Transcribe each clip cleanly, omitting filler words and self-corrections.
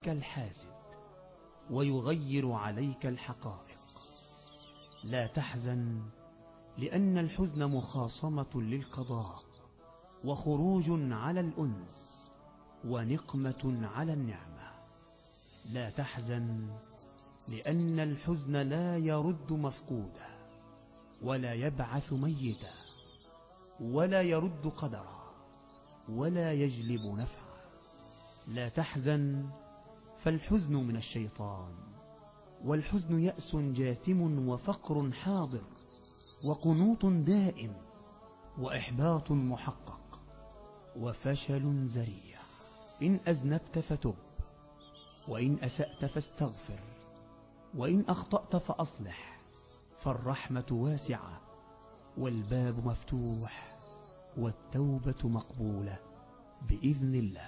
كالحاسد ويغير عليك الحقائق. لا تحزن، لأن الحزن مخاصمة للقضاء، وخروج على الأنس، ونقمة على النعمة. لا تحزن، لأن الحزن لا يرد مفقودا، ولا يبعث ميتا، ولا يرد قدرا، ولا يجلب نفعا. لا تحزن، فالحزن من الشيطان، والحزن يأس جاثم، وفقر حاضر، وقنوط دائم، وإحباط محقق، وفشل ذريع. إن أذنبت فتب، وإن أسأت فاستغفر، وإن أخطأت فأصلح، فالرحمة واسعة، والباب مفتوح، والتوبة مقبولة بإذن الله.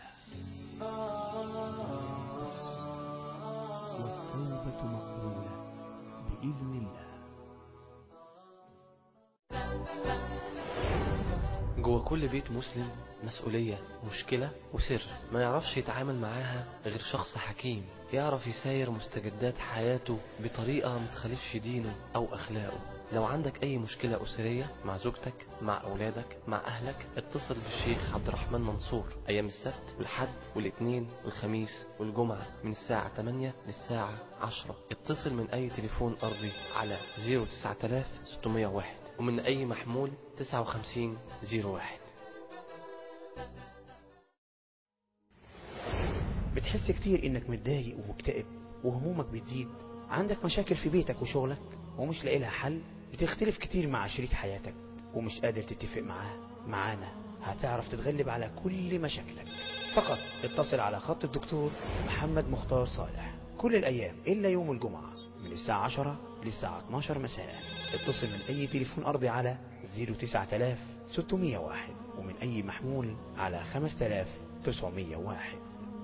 والتوبة مقبولة بإذن الله. جوه كل بيت مسلم مسؤولية، مشكلة وسر ما يعرفش يتعامل معاها غير شخص حكيم يعرف يساير مستجدات حياته بطريقة ما تخالفش دينه أو أخلاقه. لو عندك أي مشكلة أسرية مع زوجتك، مع أولادك، مع أهلك، اتصل بالشيخ عبد الرحمن منصور أيام السبت والحد والاثنين والخميس والجمعة من الساعة 8 للساعة 10. اتصل من أي تليفون أرضي على 09601 ومن أي محمول 5901. بتحس كتير انك متضايق ومكتئب وهمومك بتزيد، عندك مشاكل في بيتك وشغلك ومش لاقي لها حل، بتختلف كتير مع شريك حياتك ومش قادر تتفق معاه. معانا هتعرف تتغلب على كل مشاكلك. فقط اتصل على خط الدكتور محمد مختار صالح كل الايام الا يوم الجمعة من الساعة 10 للساعة 12 مساء. اتصل من اي تليفون ارضي على 09601 ومن اي محمول على 5901.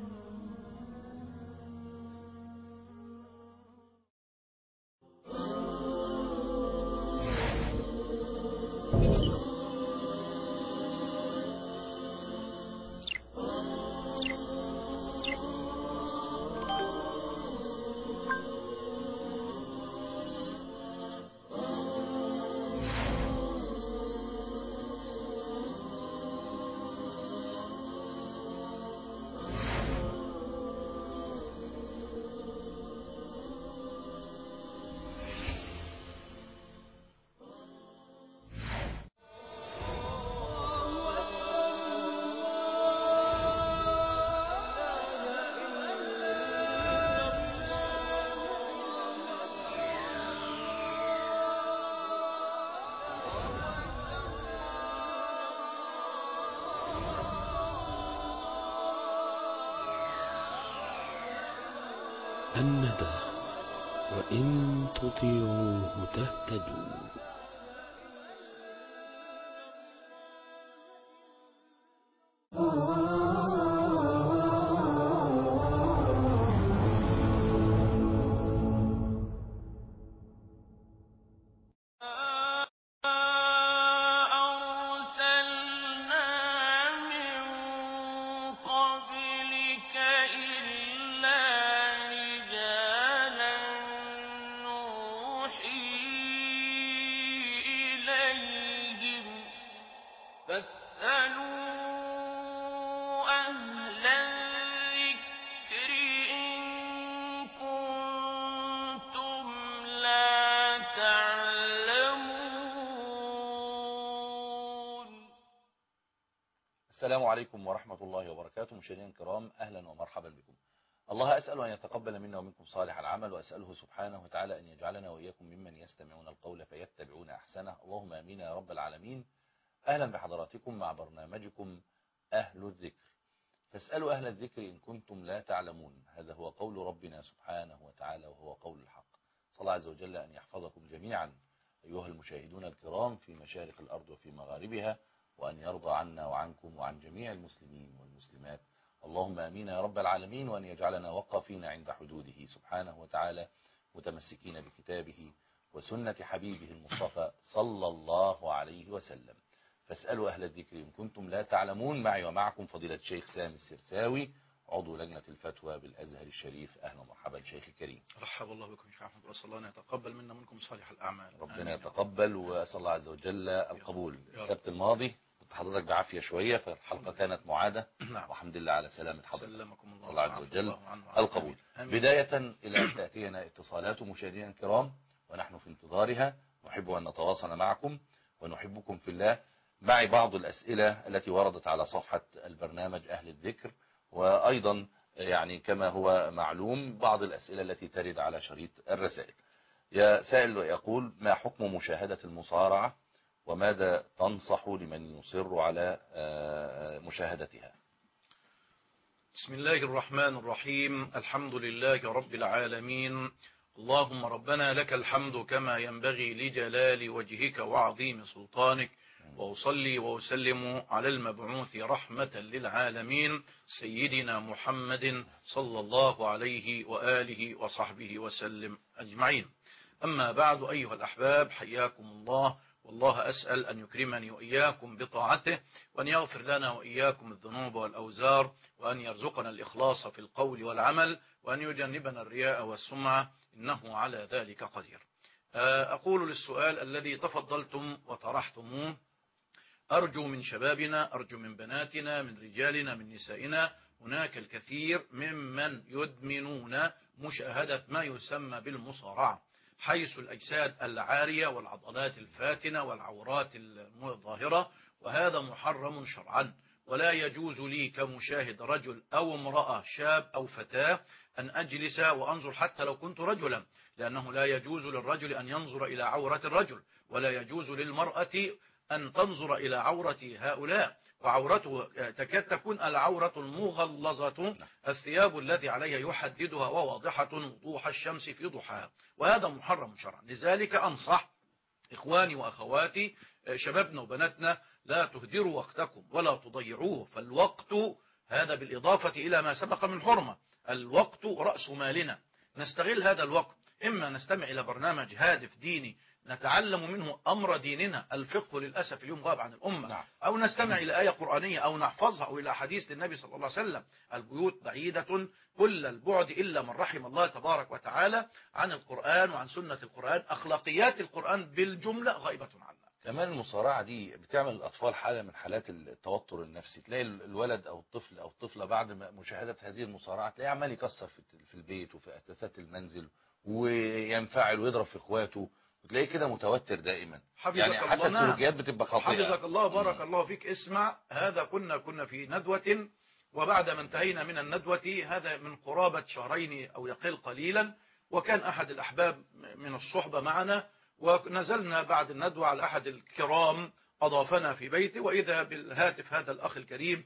الندى وإن تطيعوه تهتدوا. السلام عليكم ورحمة الله وبركاته. مشاهدينا الكرام، أهلا ومرحبا بكم. الله أسأل أن يتقبل منا ومنكم صالح العمل، وأسأله سبحانه وتعالى أن يجعلنا وإياكم ممن يستمعون القول فيتبعون أحسنه. اللهم آمين يا رب العالمين. أهلا بحضراتكم مع برنامجكم أهل الذكر، فاسألوا أهل الذكر إن كنتم لا تعلمون. هذا هو قول ربنا سبحانه وتعالى، وهو قول الحق. صلى الله عز وجل أن يحفظكم جميعا أيها المشاهدون الكرام في مشارق الأرض وفي مغاربها، وأن يرضى عنا وعنكم وعن جميع المسلمين والمسلمات. اللهم آمين يا رب العالمين. وأن يجعلنا وقافين عند حدوده سبحانه وتعالى، متمسكين بكتابه وسنة حبيبه المصطفى صلى الله عليه وسلم. فاسألوا أهل الذكر إن كنتم لا تعلمون. معي ومعكم فضيلة الشيخ سامي السرساوي، عضو لجنة الفتوى بالأزهر الشريف. أهلا ومرحبا شيخ الكريم. رحب الله بكم شيخ أحمد، وأسأل الله أن يتقبل منا ومنكم صالح الأعمال. ربنا يتقبل، وأسأل الله عز وجل القبول. السبت الماضي كنت حضرتك بعافية شوية، فالحلقة كانت معادة. نعم. والحمد لله على سلامة حضرتك. سلمكم الله. الله عز وجل الله القبول. بداية إلى أن تأتينا اتصالات مشاهدينا الكرام ونحن في انتظارها، نحب أن نتواصل معكم ونحبكم في الله. معي بعض الأسئلة التي وردت على صفحة البرنامج أهل الذكر، وأيضا يعني كما هو معلوم بعض الأسئلة التي ترد على شريط الرسائل. يا سائل يقول: ما حكم مشاهدة المصارعة، وماذا تنصح لمن يصر على مشاهدتها؟ بسم الله الرحمن الرحيم. الحمد لله رب العالمين. اللهم ربنا لك الحمد كما ينبغي لجلال وجهك وعظيم سلطانك، وأصلي وأسلم على المبعوث رحمة للعالمين سيدنا محمد صلى الله عليه وآله وصحبه وسلم أجمعين. أما بعد، أيها الأحباب، حياكم الله، والله أسأل أن يكرمني وإياكم بطاعته، وأن يغفر لنا وإياكم الذنوب والأوزار، وأن يرزقنا الإخلاص في القول والعمل، وأن يجنبنا الرياء والسمعة، إنه على ذلك قدير. أقول للسؤال الذي تفضلتم وطرحتموه: أرجو من شبابنا، أرجو من بناتنا، من رجالنا، من نسائنا، هناك الكثير ممن يدمنون مشاهدة ما يسمى بالمصارعة، حيث الأجساد العارية والعضلات الفاتنة والعورات الظاهرة، وهذا محرم شرعا، ولا يجوز لي كمشاهد رجل أو امرأة، شاب أو فتاة، أن أجلس وأنظر حتى لو كنت رجلا، لأنه لا يجوز للرجل أن ينظر إلى عورة الرجل، ولا يجوز للمرأة أن تنظر إلى عورة هؤلاء، وعورته تكاد تكون العورة المغلظة، الثياب التي عليها يحددها وواضحة وضوح الشمس في ضحاها، وهذا محرم شرعا. لذلك أنصح إخواني وأخواتي، شبابنا وبناتنا: لا تهدروا وقتكم ولا تضيعوه، فالوقت هذا بالإضافة إلى ما سبق من حرمة، الوقت رأس مالنا، نستغل هذا الوقت، إما نستمع إلى برنامج هادف ديني نتعلم منه أمر ديننا، الفقه للأسف اليوم غاب عن الأمة، أو نستمع إلى آية قرآنية أو نحفظها، أو إلى حديث للنبي صلى الله عليه وسلم. البيوت بعيدة كل البعد إلا من رحم الله تبارك وتعالى عن القرآن وعن سنة القرآن، أخلاقيات القرآن بالجملة غائبة عنا. كمان المصارعة دي بتعمل الأطفال حالة من حالات التوتر النفسي، تلاقي الولد أو الطفل أو الطفلة بعد مشاهدة هذه المصارعة تلاقيه عمال يكسر في البيت وفي أساسات المنزل، وينفعل ويضرب في إخواته، وتلاقيه كده متوتر دائما، يعني حتى السلوكيات بتبقى خاطئة. حفظك الله، بارك الله فيك. اسمع، هذا كنا في ندوة، وبعد ما انتهينا من الندوة، هذا من قرابة شهرين أو يقل قليلا، وكان أحد الأحباب من الصحبة معنا، ونزلنا بعد الندوة على أحد الكرام أضافنا في بيته، وإذا بالهاتف هذا الأخ الكريم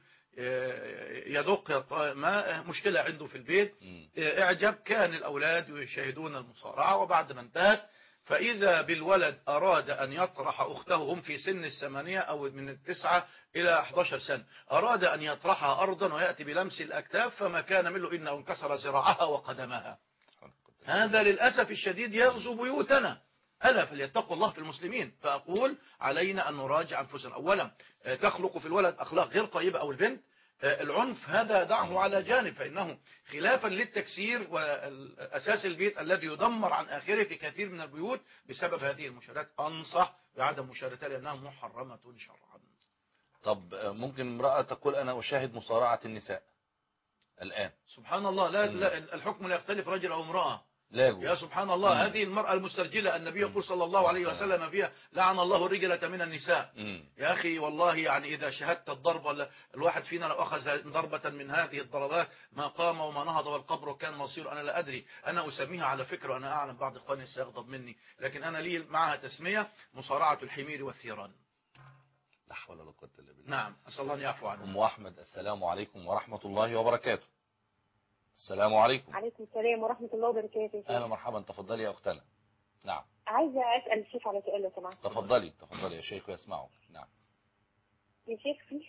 يدق ما مشكلة عنده في البيت، اعجب، كان الأولاد يشاهدون المصارعة، وبعد ما انتهت فإذا بالولد أراد أن يطرح أخته، هم في سن 8 أو من 9 إلى 11 سنة، أراد أن يطرحها أرضا ويأتي بلمس الأكتاف، فما كان منه إنه انكسر ذراعها وقدمها. هذا للأسف الشديد يغزو بيوتنا. ألا فليتقوا الله في المسلمين. فأقول علينا أن نراجع أنفسنا. أولا، تخلق في الولد أخلاق غير طيبة أو البنت، العنف هذا دعه على جانب، فإنه خلافا للتكسير وأساس البيت الذي يدمر عن آخره في كثير من البيوت بسبب هذه المشاهدات. أنصح بعدم مشاهدتها لأنها محرمة شرعا. طب ممكن امرأة تقول أنا أشاهد مصارعة النساء الآن؟ سبحان الله، لا الحكم لا يختلف رجل أو امرأة. لا يجوز. يا سبحان الله، هذه المرأة المسترجلة النبي يقول صلى الله عليه وسلم فيها: لعن الله الرجلة من النساء. يا أخي والله، يعني إذا شهدت الضرب، الواحد فينا لو أخذ ضربة من هذه الضربات ما قام وما نهض والقبر كان مصير. أنا لا أدري، أنا أسميها على فكرة، وأنا أعلم بعض إخواني سيغضب مني، لكن أنا لي معها تسمية: مصارعة الحمير والثيران. لا حول ولا قوة إلا بالله. نعم، أسأل الله أن يعفو عنه. أم أحمد، السلام عليكم ورحمة الله وبركاته. السلام عليكم. عليكم السلام ورحمة الله وبركاته. أهلا مرحبا، تفضلي يا أختنا. نعم. عايزة أسأل الشيخ على سؤال لو سمحت. تفضلي يا شيخ يسمعك. نعم. يا شيخ، فيه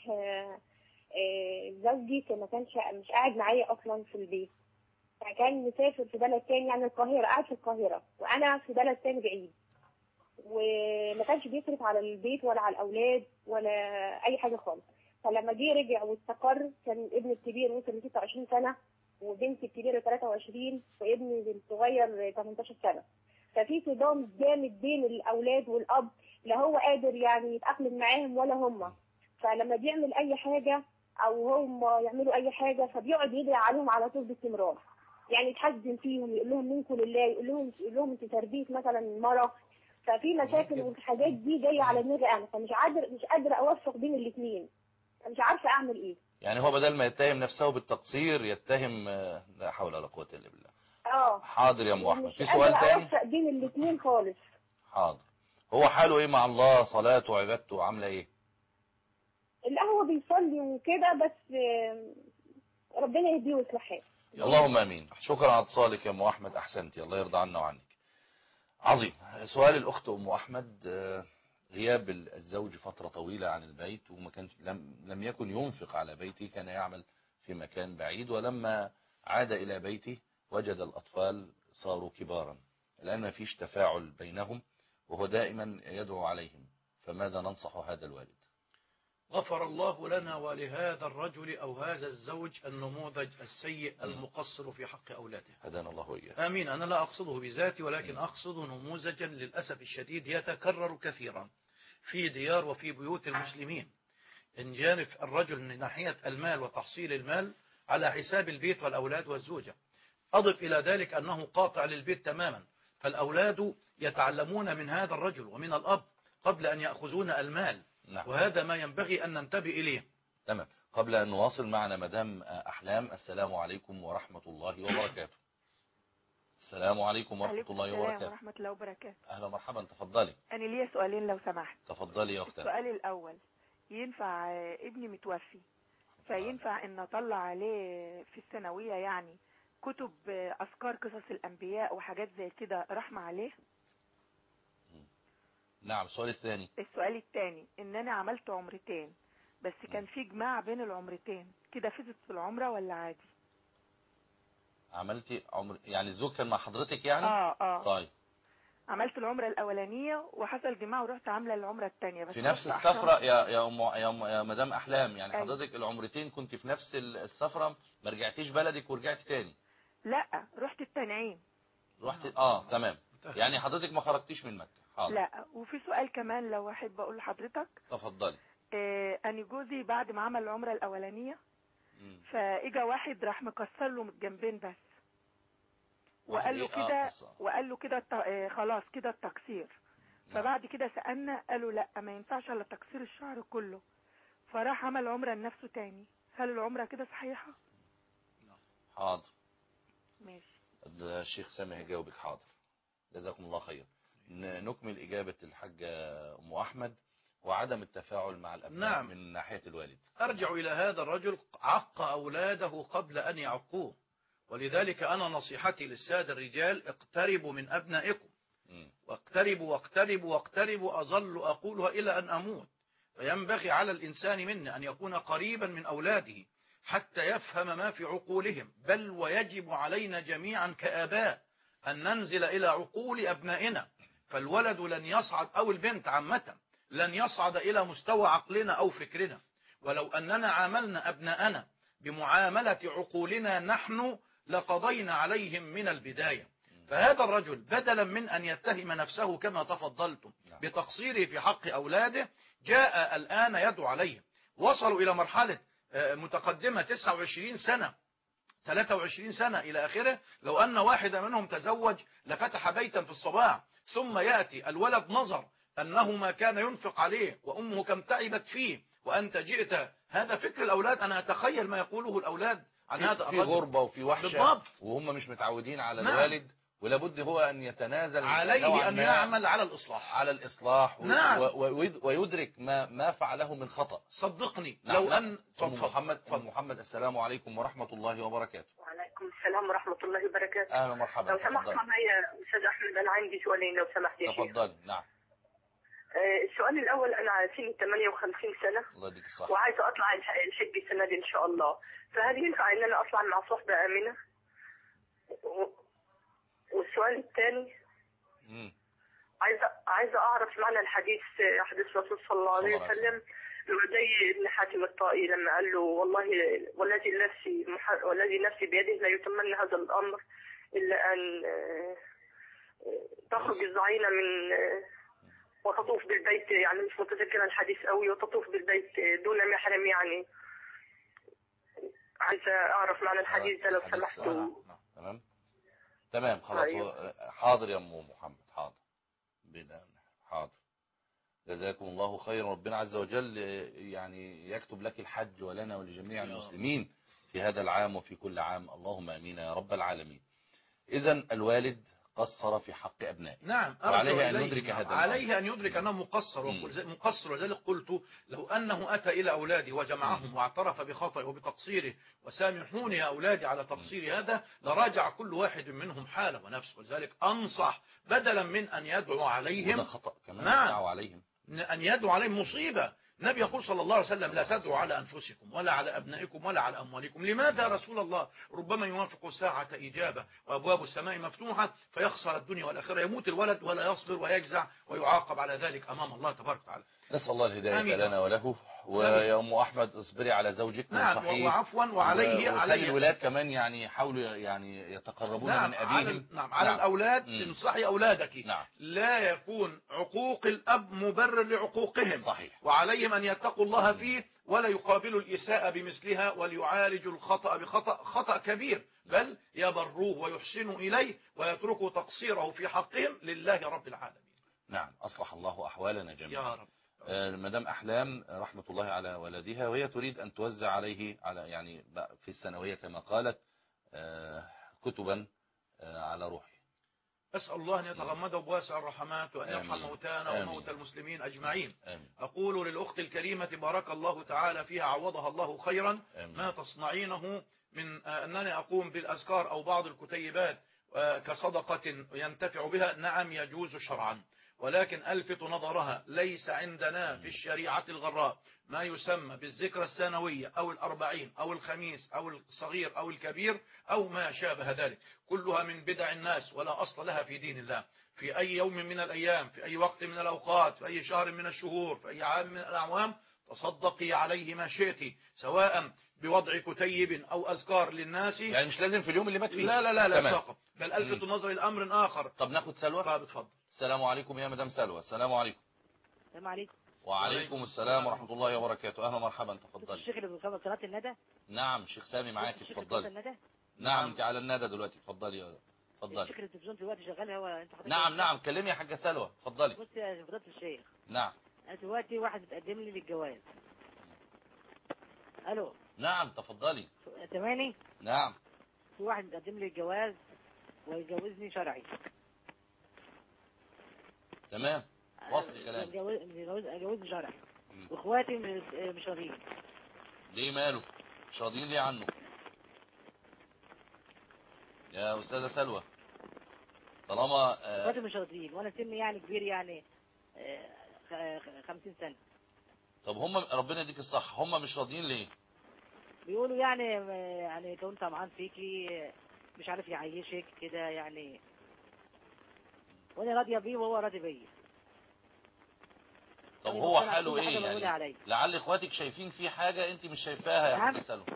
زوجي ما كانش مش قاعد معايا أصلا في البيت، فكان مسافر في بلد تاني، يعني القاهرة، قاعد في القاهرة وأنا في بلد تاني بعيد، وما كانش بيصرف على البيت ولا على الأولاد ولا أي حاجة خالص. فلما جه رجع واستقر كان ابني الكبير وصل ل 26 سنة وبنتي الكبيرة 23 وابني الصغير 18 سنة. ففي صدام جامد بين الأولاد والأب، لا هو قادر يعني يتأقلم معاهم ولا هم. فلما بيعمل أي حاجة أو هم يعملوا أي حاجة فبيقعد يدعي عليهم على طول باستمرار، يعني يتحزن فيهم، يقول لهم منكم لله، يقول لهم انت تربيه مثلا مرة. ففي مشاكل والحاجات دي جايه على دماغي انا، مش قادره اوفق بين الاثنين، مش عارفه اعمل ايه. يعني هو بدل ما يتهم نفسه بالتقصير يتهم لا حول ولا قوة الا بالله. حاضر يا ام احمد، في سؤال تاني؟ مش قادره اوفق بين الاثنين خالص. حاضر. هو حاله ايه مع الله؟ صلاته وعبادته عامله ايه؟ لا هو بيصلي وكده بس ربنا يهديه ويصلح حاله. اللهم امين. شكرا على اتصالك يا ام احمد، احسنتي، الله يرضى عنا وعنك. عظيم. سؤال الاخت ام احمد، غياب الزوج فترة طويلة عن البيت وما كان لم يكن ينفق على بيته، كان يعمل في مكان بعيد، ولما عاد إلى بيته وجد الأطفال صاروا كبارا، الآن ما فيش تفاعل بينهم وهو دائما يدعو عليهم، فماذا ننصح هذا الوالد؟ غفر الله لنا ولهذا الرجل أو هذا الزوج النموذج السيء المقصر في حق أولاده. هدانا الله وإياه. آمين. أنا لا أقصده بذاتي، ولكن أقصد نموذجا للأسف الشديد يتكرر كثيرا في ديار وفي بيوت المسلمين. إن جانب الرجل من ناحية المال وتحصيل المال على حساب البيت والأولاد والزوجة. أضف إلى ذلك أنه قاطع للبيت تماما، فالأولاد يتعلمون من هذا الرجل ومن الأب قبل أن يأخذون المال. نعم. وهذا ما ينبغي أن ننتبه إليه. تمام. قبل أن نواصل معنا مدام أحلام. السلام عليكم ورحمة الله وبركاته. السلام عليكم ورحمة الله وبركاته. السلام ورحمة الله وبركاته. أهلا ومرحبا، تفضلي. أنا ليا سؤالين لو سمحت. تفضلي يا أختي. السؤال الأول، ينفع ابني متوفي فينفع ان اطلع عليه في الثانوية يعني كتب أذكار قصص الأنبياء وحاجات زي كده رحمة عليه؟ نعم. السؤال الثاني. السؤال الثاني، ان انا عملت عمرتين بس كان في جماع بين العمرتين، كده فزت في العمرة ولا عادي؟ عملتي عمر يعني الزوج كان مع حضرتك يعني؟ طيب. عملت العمرة الأولانية وحصل جماع ورحت عاملة العمرة الثانية بس في نفس السفرة يا مدام أحلام يعني. أيوة. حضرتك العمرتين كنت في نفس السفرة، ما رجعتيش بلدك ورجعت تاني؟ لا، رحت التنعيم. رحت تمام. يعني حضرتك ما خرجتيش من مكة. حاضر. لا. وفي سؤال كمان لو احب اقول لحضرتك. تفضلي. أنا جوزي بعد ما عمل العمرة الأولانية فاجا واحد راح مكسر له من الجنبين بس، وقال له كده خلاص كده التقصير. فبعد كده سألنا قالوا لا ما ينفعش الا تقصير الشعر كله، فراح عمل عمرة لنفسه تاني. هل العمرة كده صحيحة؟ حاضر. ماشي. الشيخ سامي هيجاوبك. حاضر، جزاكم الله خير. نكمل إجابة الحاجة أم أحمد وعدم التفاعل مع الأبناء. نعم. من ناحية الوالد. أرجع إلى هذا الرجل، عق أولاده قبل أن يعقوه، ولذلك أنا نصيحتي للسادة الرجال: اقتربوا من أبنائكم، واقتربوا واقتربوا واقتربوا، أظل أقولها إلى أن أموت. فينبغي على الإنسان منا أن يكون قريبا من أولاده حتى يفهم ما في عقولهم، بل ويجب علينا جميعا كآباء أن ننزل إلى عقول أبنائنا. فالولد لن يصعد أو البنت عامة لن يصعد إلى مستوى عقلنا أو فكرنا، ولو أننا عاملنا أبناءنا بمعاملة عقولنا نحن لقضينا عليهم من البداية. فهذا الرجل بدلا من أن يتهم نفسه كما تفضلتم بتقصيره في حق أولاده، جاء الآن يدعو عليهم. وصلوا إلى مرحلة متقدمة 29 سنة 23 سنة إلى آخره. لو أن واحد منهم تزوج لفتح بيتا في الصباح، ثم يأتي الولد نظر أنه ما كان ينفق عليه وأمه كم تعبت فيه وأنت جئت. هذا فكر الأولاد. أنا أتخيل ما يقوله الأولاد عن هذا الرجل. في غربة وفي وحشة بالضبط. وهم مش متعودين على الوالد، ولابد هو أن يتنازل عليه أن يعمل على الإصلاح نعم. ويدرك ما فعله من خطأ. صدقني. نعم. لو أن محمد السلام عليكم ورحمة الله وبركاته. وعليكم السلام ورحمة الله وبركاته. أهلا ومرحبا. لو سمحت معي أستاذ أحمد، أنا عندي سؤالين لو سمحت يا شيخ. تفضل. نعم. السؤال الأول، أنا سني 58 سنة. الله يديك الصحة. وعايزة أطلع الحج السنة دي إن شاء الله، فهل ينفع إن أنا أطلع مع صحبة آمنة؟ والسؤال الثاني، عايزة أعرف معنى الحديث، حديث الرسول صلى الله عليه وسلم: زي ابن حاتم الطائي لما قال له والله والذي نفسي بيده لا يتمنى هذا الأمر إلا أن تخرج الزعينة من وتطوف بالبيت، يعني مش متذكرة الحديث قوي، وتطوف بالبيت دون محرم. يعني عايزة أعرف معنى الحديث ده لو سمحتوا. تمام خلاص. حاضر يا أم محمد، حاضر حاضر. جزاكم الله خيرا. ربنا عز وجل يعني يكتب لك الحج ولنا ولجميع المسلمين في هذا العام وفي كل عام، اللهم امين يا رب العالمين. إذن الوالد قصر في حق أبنائه. نعم، وعليه أن يدرك هذا الأمر. عليه أن يدرك أنه مقصر ولذلك قلت لو أنه أتى إلى أولادي وجمعهم واعترف بخطئه وبتقصيره وسامحوني يا أولادي على تقصير هذا، لراجع كل واحد منهم حاله ونفسه. ولذلك أنصح بدلا من أن يدعو عليهم خطأ كمان. نعم، عليهم أن يدعو عليهم مصيبة. النبي يقول صلى الله عليه وسلم لا تدعوا على أنفسكم ولا على أبنائكم ولا على أموالكم. لماذا يا رسول الله؟ ربما يوافق ساعة إجابة وأبواب السماء مفتوحة فيخسر الدنيا والآخرة، يموت الولد ولا يصبر ويجزع ويعاقب على ذلك أمام الله تبارك وتعالى. نسأل الله الهداية لنا وله. ويا أم أحمد اصبري على زوجك. نعم، وعفوا وعليه علي الولاد كمان يعني يحاولوا يعني يتقربون من أبيهم. على الأولاد تنصحي أولادك. نعم. لا يكون عقوق الأب مبرر لعقوقهم. صحيح. وعليهم أن يتقوا الله فيه ولا يقابلوا الإساءة بمثلها وليعالجوا الخطأ بخطأ. خطأ كبير، بل يبروه ويحسنوا إليه ويتركوا تقصيره في حقهم لله رب العالمين. نعم، أصلح الله أحوالنا جميعا يا رب. مدام أحلام رحمة الله على ولدها، وهي تريد أن توزع عليه على يعني في الثانوية كما قالت كتبا على روحه. أسأل الله أن يتغمده بواسع الرحمات وأن يرحم موتانا وموتى المسلمين أجمعين. أقول للأخت الكريمة بارك الله تعالى فيها عوضها الله خيرا ما تصنعينه من أنني أقوم بالأذكار أو بعض الكتيبات كصدقة ينتفع بها. نعم يجوز شرعا، ولكن ألفت نظرها ليس عندنا في الشريعة الغراء ما يسمى بالذكرى السنوية أو الأربعين أو الخميس أو الصغير أو الكبير أو ما شابه ذلك. كلها من بدع الناس ولا أصل لها في دين الله. في أي يوم من الأيام، في أي وقت من الأوقات، في أي شهر من الشهور، في أي عام من الأعوام، تصدقي عليه ما شئت، سواء بوضع كتيب أو أذكار للناس. يعني مش لازم في اليوم اللي مات فيه. لا فقط، بل ألفت النظر الأمر آخر. طب ناخد سلوى. طب اتفضل. السلام عليكم يا مدام سلوى. السلام عليكم. السلام عليكم. وعليكم السلام ورحمة الله وبركاته. أهلا مرحبا، تفضلي. الشيخ اللي بيقام قناة الندى. نعم شيخ سامي معاك، اتفضلي. نعم انت على الندى دلوقتي، اتفضلي. اتفضلي. الشيخ التلفزيون دلوقتي شغال هو انت حضرتك. نعم كلمي يا حاجة سلوى، اتفضلي. بص يا فضيلة الشيخ. نعم. انا دلوقتي واحد متقدم لي للجواز. الو. نعم تفضلي. سامعني؟ نعم. في واحد متقدم لي الجواز ويجوزني شرعي. تمام، وصلي كلامك. اجوزني شرعي واخواتي مش راضيين. ليه ماله؟ مش راضيين ليه عنه؟ يا أستاذة سلوى طالما اخواتي مش راضيين وانا سني يعني كبير، يعني 50 سنة. طب هم ربنا يديك الصح، هم مش راضيين ليه؟ بيقولوا يعني كنت طمعان فيكي، مش عارف يعيشك كده يعني، وانا راضيه بيه وهو راضي بيا. طب هو حاله ايه يعني؟ لعل اخواتك شايفين فيه حاجه انت مش شايفاها يا حاجه سلوى.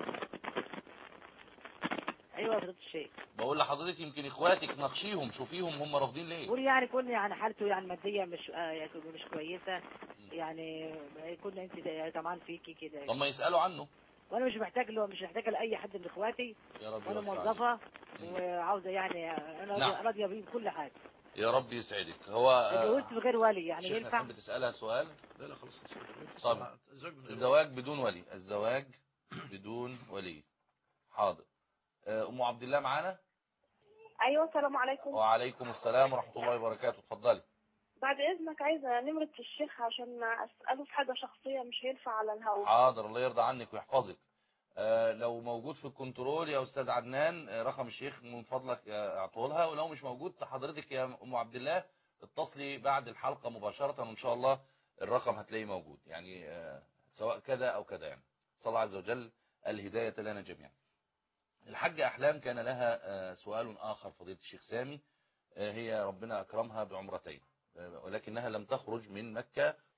ايوه يا فضيلة الشيخ. بقول لحضرتك يمكن اخواتك ناقشيهم شوفيهم هم رافضين ليه. قول يعني كل يعني حالته يعني ماديه مش كويسه، يعني كنا انت طمعان فيكي كده. طب ما يسالوا عنه. وانا مش محتاج لاي حد من اخواتي. يا رب. وانا موظفه وعاوزه يعني انا راضيه بيه بكل حاجه. يا رب يسعدك. هو اتجوزت بغير ولي يعني ينفع؟ تحب تسالها سؤال؟ لا خلاص. طب الزواج بدون ولي، الزواج بدون ولي. حاضر. ام عبد الله معانا؟ ايوه السلام عليكم. وعليكم السلام ورحمه الله وبركاته، اتفضلي. بعد اذنك عايزه نمره الشيخ عشان اساله في حاجه شخصيه مش هينفع على الهواء. حاضر، الله يرضى عنك ويحفظك. لو موجود في الكنترول يا استاذ عدنان رقم الشيخ من فضلك اعطوه لها، ولو مش موجود حضرتك يا ام عبد الله اتصلي بعد الحلقه مباشره وان شاء الله الرقم هتلاقيه موجود، يعني سواء كذا او كذا، يعني صلى الله عز وجل الهدايه لنا جميعا. الحاجة أحلام كان لها سؤال آخر فضيلة الشيخ سامي. هي ربنا أكرمها بعمرتين ولكنها لم تخرج من مكة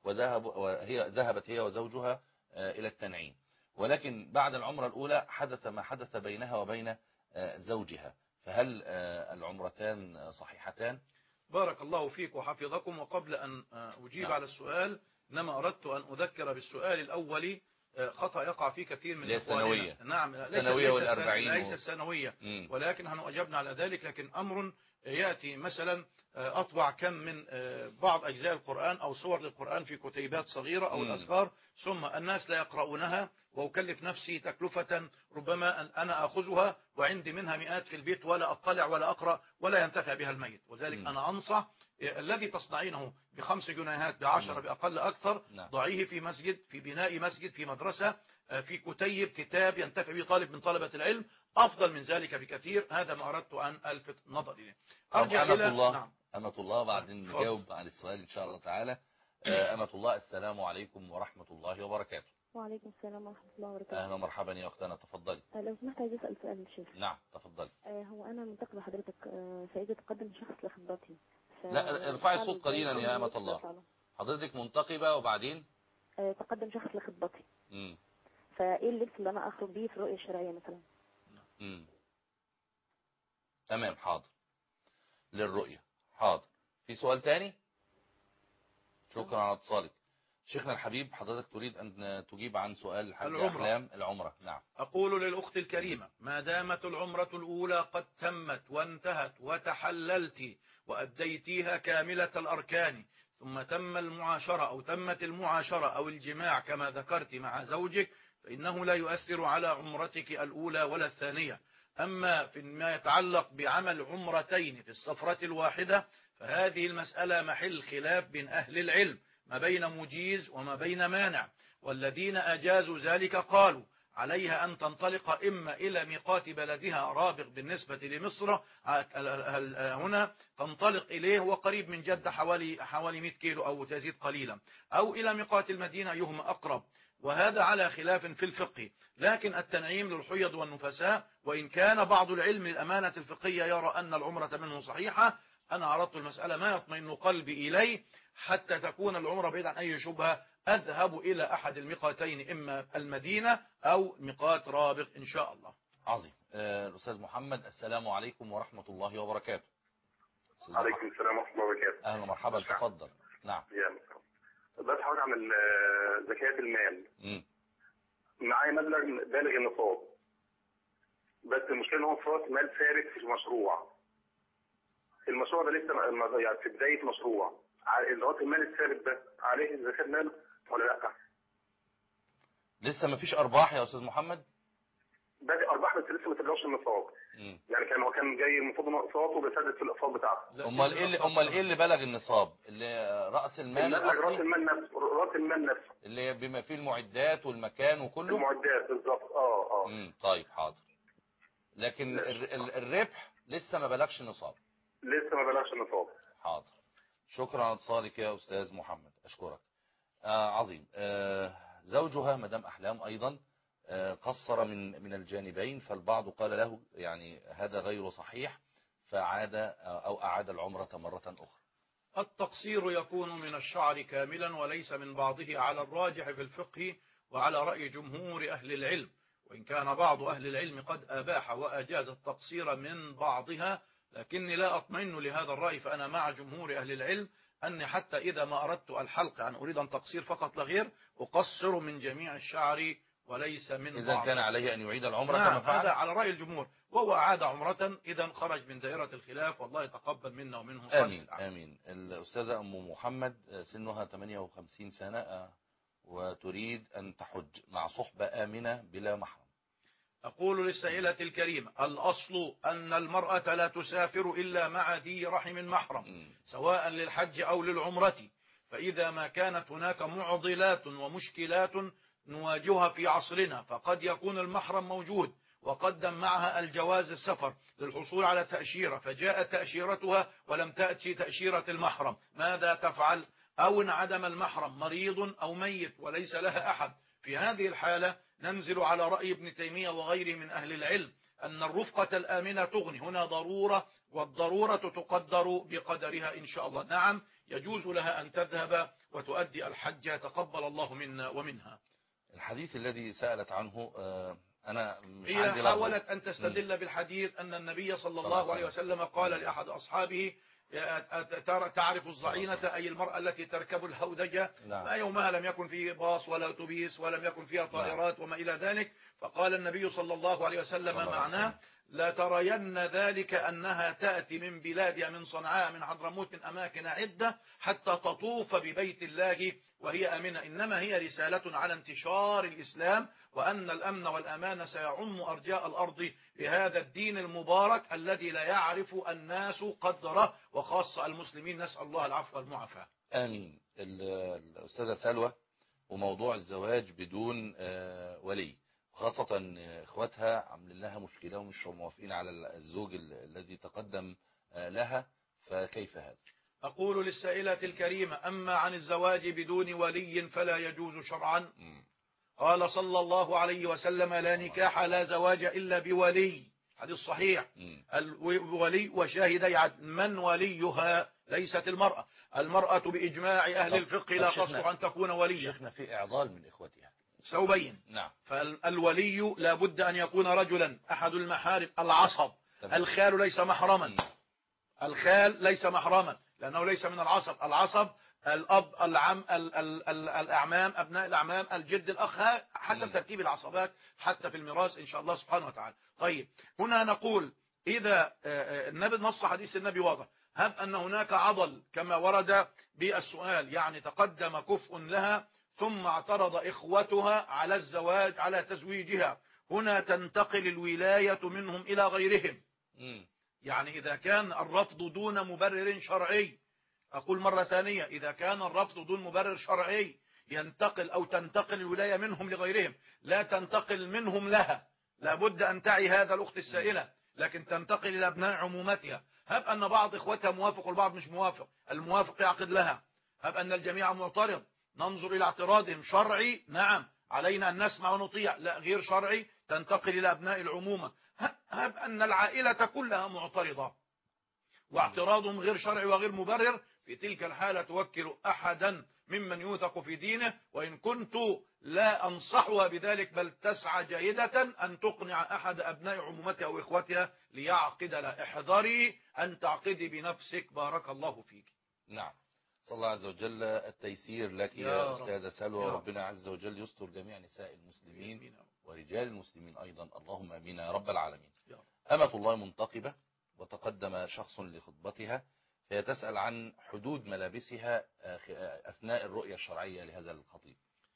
وهي ذهبت هي وزوجها إلى التنعيم، ولكن بعد العمرة الأولى حدث ما حدث بينها وبين زوجها، فهل العمرتان صحيحتان؟ بارك الله فيك وحفظكم. وقبل أن أجيب على السؤال، إنما أردت أن أذكر بالسؤال الأولي خطأ يقع فيه كثير من إخواننا. نعم، ليس السنوية، ولكن نحن أجبنا على ذلك. لكن أمر يأتي مثلا أطبع كم من بعض أجزاء القرآن أو صور للقرآن في كتيبات صغيرة أو الأذكار، ثم الناس لا يقرؤونها، وأكلف نفسي تكلفة ربما أنا أخذها وعندي منها مئات في البيت ولا أطلع ولا أقرأ ولا ينتفع بها الميت. وذلك أنا أنصح الذي تصنعينه ب5 جنيهات ب10 بأقل أكثر، ضعيه في مسجد، في بناء مسجد، في مدرسة، في كتاب ينتفع به طالب من طلبة العلم، أفضل من ذلك بكثير. هذا ما أردت أن ألفت نظر إليه. أرجع إلى أمة الله بعدين نجاوب عن السؤال إن شاء الله تعالى. أمة الله، السلام عليكم ورحمة الله وبركاته. وعليكم السلام ورحمة الله وبركاته. أهلا ومرحبا يا أختنا، تفضلي. لو سمحت عايز أسأل سؤال الشيخ. نعم تفضلي. هو أنا منتقبة حضرتك، فإذا تقدم شخص لخطبتي لا ارفعي الصوت قليلا يا أمة الله. حضرتك منتقبة وبعدين تقدم شخص لخطبتي، فإيه اللبس اللي أنا أخرج بيه في الرؤية الشرعية مثلا؟ تمام، حاضر للرؤية. حاضر. في سؤال تاني؟ شكرا على اتصالك. شيخنا الحبيب، حضرتك تريد أن تجيب عن سؤال حج أحلام العمرة. نعم. أقول للأخت الكريمة، ما دامت العمرة الأولى قد تمت وانتهت وتحللت وأديتيها كاملة الأركان، ثم تم المعاشرة أو تمت المعاشرة أو الجماع كما ذكرت مع زوجك، فإنه لا يؤثر على عمرتك الأولى ولا الثانية. أما فيما يتعلق بعمل عمرتين في السفرة الواحدة، فهذه المسألة محل خلاف بين أهل العلم، ما بين مجيز وما بين مانع. والذين أجازوا ذلك قالوا عليها أن تنطلق إما إلى ميقات بلدها رابغ بالنسبة لمصر، هنا تنطلق إليه وقريب من جدة حوالي 100 كيلو أو تزيد قليلا، أو إلى ميقات المدينة يهم أقرب، وهذا على خلاف في الفقه. لكن التنعيم للحيض والنفساء، وإن كان بعض العلم الأمانة الفقهية يرى أن العمرة منه صحيحة، أنا عرضت المسألة ما يطمئن قلبي إليه حتى تكون العمرة بعيد عن أي شبهة، أذهب إلى أحد الميقاتين، إما المدينة أو ميقات رابغ إن شاء الله. عظيم. الأستاذ محمد، السلام عليكم ورحمة الله وبركاته. عليكم السلام ورحمة الله وبركاته. أهلا ومرحبا، تفضل. نعم. بس حاول أعمل زكاة المال. معايا مبلغ بالغ النصاب، بس المشكلة إن هو في رأس مال ثابت في مشروع. المشروع ده لسه يعني في بداية مشروع، رأس المال الثابت ده عليه زكاة مال ولا لأ؟ لسه ما فيش أرباح يا أستاذ محمد؟ بادئ أرباح بس لسه ما تبلغش النصاب. يعني هو كان جاي المفروض نقصاته وبيسدد في الأقساط بتاعته. أمال إيه اللي بلغ النصاب؟ اللي رأس المال الأصلي؟ رأس المال نفسه اللي بما فيه المعدات والمكان وكله؟ المعدات بالظبط. طيب حاضر. لكن الربح لسه ما بلغش النصاب. لسه ما بلغش النصاب. حاضر. شكرا على اتصالك يا أستاذ محمد، أشكرك. عظيم. زوجها مدام أحلام أيضا قصر من الجانبين، فالبعض قال له يعني هذا غير صحيح، فعاد أو أعاد العمرة مرة أخرى. التقصير يكون من الشعر كاملا وليس من بعضه على الراجح في الفقه وعلى رأي جمهور أهل العلم، وإن كان بعض أهل العلم قد أباح وأجاز التقصير من بعضها، لكني لا أطمئن لهذا الرأي. فأنا مع جمهور أهل العلم أني حتى إذا ما أردت الحلق أن أريد أن تقصير فقط لا غير، أقصر من جميع الشعر وليس من إذا كان عليه أن يعيد العمرة كما فعل. هذا على رأي الجمهور، وهو أعاد عمرة إذا خرج من دائرة الخلاف، والله يتقبل منا ومنه صالح. آمين آمين. الأستاذة أم محمد سنها 58 سنة وتريد أن تحج مع صحبة آمنة بلا محرم. أقول للسائلة الكريمة، الأصل أن المرأة لا تسافر إلا مع ذي رحم محرم، سواء للحج أو للعمرة. فإذا ما كانت هناك معضلات ومشكلات نواجهها في عصرنا، فقد يكون المحرم موجود وقدم معها الجواز السفر للحصول على تأشيرة، فجاءت تأشيرتها ولم تأتي تأشيرة المحرم، ماذا تفعل؟ أو انعدم المحرم، مريض أو ميت وليس لها أحد، في هذه الحالة ننزل على رأي ابن تيمية وغيره من أهل العلم أن الرفقة الآمنة تغني، هنا ضرورة، والضرورة تقدر بقدرها إن شاء الله. نعم يجوز لها أن تذهب وتؤدي الحج، تقبل الله منا ومنها. الحديث الذي سألت عنه أنا مش هي عندي حاولت أن تستدل بالحديث أن النبي صلى الله عليه وسلم قال لأحد أصحابه تعرف الظعينة أي المرأة التي تركب الهودجة، ما يومها لم يكن فيه باص ولا أتوبيس ولم يكن فيها طائرات وما إلى ذلك، فقال النبي صلى الله عليه وسلم معناه لا ترين ذلك أنها تأتي من بلادها من صنعاء من حضرموت من أماكن عدة حتى تطوف ببيت الله وهي آمنة، إنما هي رسالة على انتشار الإسلام، وأن الأمن والأمان سيعم أرجاء الأرض بهذا الدين المبارك الذي لا يعرف الناس قدره، وخاصة المسلمين، نسأل الله العفو والمعافاة. آمين. الأستاذة سلوى، وموضوع الزواج بدون ولي، خاصة إخواتها عاملين لها مشكلة ومش موافقين على الزوج الذي تقدم لها، فكيف هذا؟ أقول للسائلة الكريمة: أما عن الزواج بدون ولي فلا يجوز شرعا. قال صلى الله عليه وسلم: لا نكاح لا زواج إلا بولي، حديث صحيح. الولي وشاهدي عدل. من وليها؟ ليست المرأة. المرأة بإجماع أهل الفقه لا تصلح أن تكون وليا. شيخنا في إعضال من إخوتها سأبين. نعم. فالولي لا بد أن يكون رجلا أحد المحارم، العصب. الخال ليس محرما. الخال ليس محرما لأنه ليس من العصب. العصب الأب، العم، الأعمام، أبناء الأعمام، الجد، الأخ، حسب ترتيب العصبات حتى في الميراث إن شاء الله سبحانه وتعالى. طيب هنا نقول إذا النبي نص حديث النبي واضح، هب أن هناك عضل كما ورد بالسؤال، يعني تقدم كفء لها ثم اعترض إخوتها على الزواج على تزويجها، هنا تنتقل الولاية منهم إلى غيرهم. يعني إذا كان الرفض دون مبرر شرعي، أقول مرة ثانية، إذا كان الرفض دون مبرر شرعي ينتقل أو تنتقل الولاية منهم لغيرهم، لا تنتقل منهم لها. لابد أن تعي هذا الأخت السائلة، لكن تنتقل إلى أبناء عمومتها. هب أن بعض إخوتها موافق والبعض مش موافق، الموافق يعقد لها. هب أن الجميع معترض، ننظر إلى اعتراضهم. شرعي نعم علينا أن نسمع ونطيع، لا غير شرعي تنتقل إلى أبناء العمومة. هب أن العائلة كلها معترضة واعتراضهم غير شرعي وغير مبرر، في تلك الحالة توكل أحدا ممن يوثق في دينه، وإن كنت لا أنصحها بذلك بل تسعى جيدة أن تقنع أحد أبناء عمومتها أو إخوتها ليعقد لها. احذري أن تعقدي بنفسك، بارك الله فيك. نعم. صلى الله عز وجل التيسير لك يا أستاذة سلوى، ربنا عز وجل يستر جميع نساء المسلمين ورجال المسلمين أيضا، اللهم أمين يا رب العالمين. أمة الله منتقبة وتقدم شخص لخطبتها، فهي تسأل عن حدود ملابسها أثناء الرؤية الشرعية لهذا الخطيب.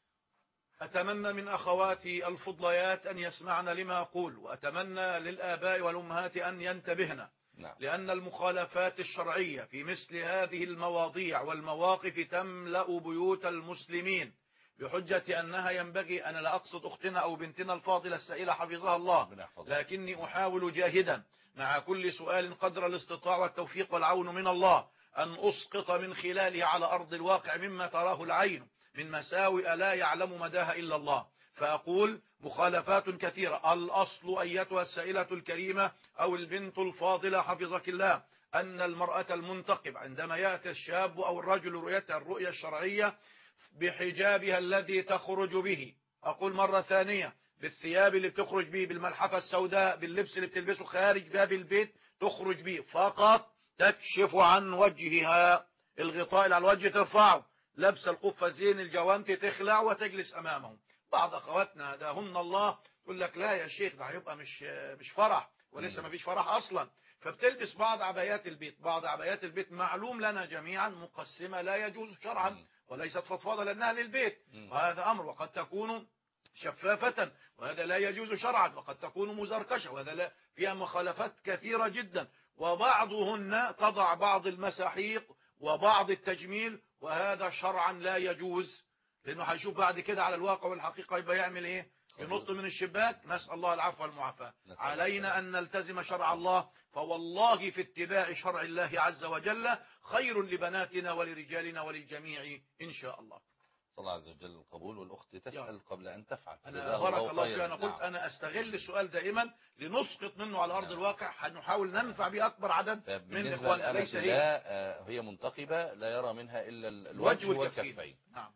أتمنى من أخواتي الفضليات أن يسمعن لما أقول، وأتمنى للآباء والأمهات أن ينتبهن، لأن المخالفات الشرعية في مثل هذه المواضيع والمواقف تملأ بيوت المسلمين بحجة أنها ينبغي، أنا لا أقصد أختنا أو بنتنا الفاضلة السائلة حفظها الله، لكني أحاول جاهدا مع كل سؤال قدر الاستطاع والتوفيق والعون من الله أن أسقط من خلاله على أرض الواقع مما تراه العين من مساوئ لا يعلم مداها إلا الله. فأقول مخالفات كثيرة. الأصل أيتها السائلة الكريمة أو البنت الفاضلة حفظك الله أن المرأة المنتقب عندما يأتي الشاب أو الرجل رؤيتها الرؤية الشرعية بحجابها الذي تخرج به، أقول مرة ثانية بالثياب اللي بتخرج به، بالملحفة السوداء، باللبس اللي بتلبسه خارج باب البيت تخرج به، فقط تكشف عن وجهها، الغطاء اللي على الوجه ترفعه، لبس القفازين الجوانتي تخلع وتجلس أمامهم. بعض أخواتنا هداهن الله يقول لك لا يا شيخ ده هيبقى مش فرح، ولسه ما فيش فرح أصلا، فبتلبس بعض عبايات البيت. بعض عبايات البيت معلوم لنا جميعا مقسمة لا يجوز شرعا وليست فضفاضة لأنها للبيت، وهذا أمر، وقد تكون شفافة وهذا لا يجوز شرعا، وقد تكون مزركشة وهذا لا، فيها مخالفات كثيرة جدا، وبعضهن تضع بعض المساحيق وبعض التجميل، وهذا شرعا لا يجوز، لأنه هيشوف بعد كده على الواقع والحقيقة يبقى يعمل إيه؟ ينط من الشباك. نسأل الله العفو والمعافاة. علينا أن نلتزم شرع الله، فوالله في اتباع شرع الله عز وجل خير لبناتنا ولرجالنا وللجميع إن شاء الله. صلى الله عز وجل القبول. والأخت تسأل قبل أن تفعل. أنا بارك الله فيك. أنا قلت أنا أستغل السؤال دائما لنسقط منه على أرض الواقع، هنحاول ننفع به أكبر عدد من إخواننا. ليس هي منتقبة لا يرى منها إلا الوجه والكفين. نعم.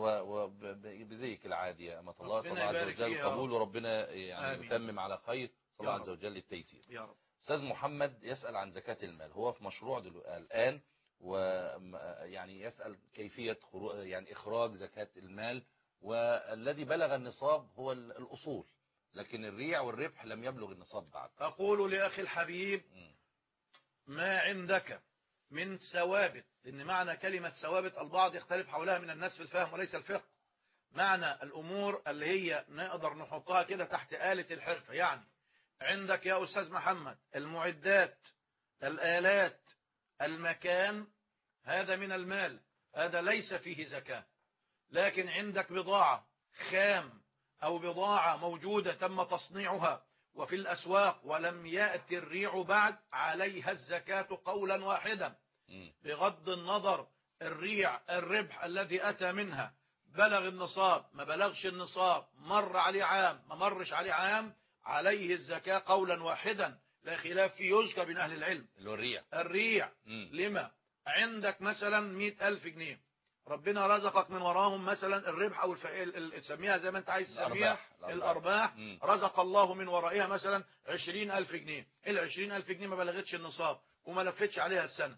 وبزيك العادية أمة الله، صلى الله عز وجل القبول، وربنا يعني يتمم على خير، صلى الله عز وجل التيسير. يا رب. أستاذ محمد يسأل عن زكاة المال. هو في مشروع الآن، ويعني يسأل كيفية يعني إخراج زكاة المال، والذي بلغ النصاب هو الأصول، لكن الريع والربح لم يبلغ النصاب بعد. أقول لأخي الحبيب ما عندك من ثوابت، لأن معنى كلمة ثوابت البعض يختلف حولها من الناس في الفهم وليس الفقه. معنى الأمور اللي هي نقدر نحطها كده تحت آلة الحرفة، يعني عندك يا أستاذ محمد المعدات، الآلات، المكان، هذا من المال، هذا ليس فيه زكاة. لكن عندك بضاعة خام أو بضاعة موجودة تم تصنيعها وفي الأسواق ولم يأتي الريع بعد، عليها الزكاة قولا واحدا، بغض النظر الريع الربح الذي أتى منها بلغ النصاب ما بلغش النصاب، مر عليه عام ما مرش عليه عام، عليه الزكاة قولا واحدا لا خلاف فيه. يذكر من أهل العلم الريع لما عندك مثلا 100,000 جنيه ربنا رزقك من وراهم مثلا الربح أو سميها زي ما انت عايز تسميها الأرباح، رزق الله من ورائها مثلا 20,000 جنيه. 20,000 جنيه ما بلغتش النصاب وما لفتش عليها السنة.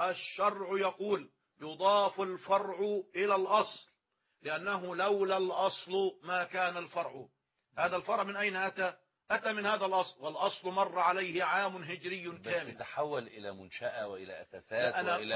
الشرع يقول يضاف الفرع إلى الأصل، لأنه لولا الأصل ما كان الفرع. هذا الفرع من أين أتى؟ أتى من هذا الأصل، والأصل مر عليه عام هجري كامل. بس تحول إلى منشأة وإلى أساسات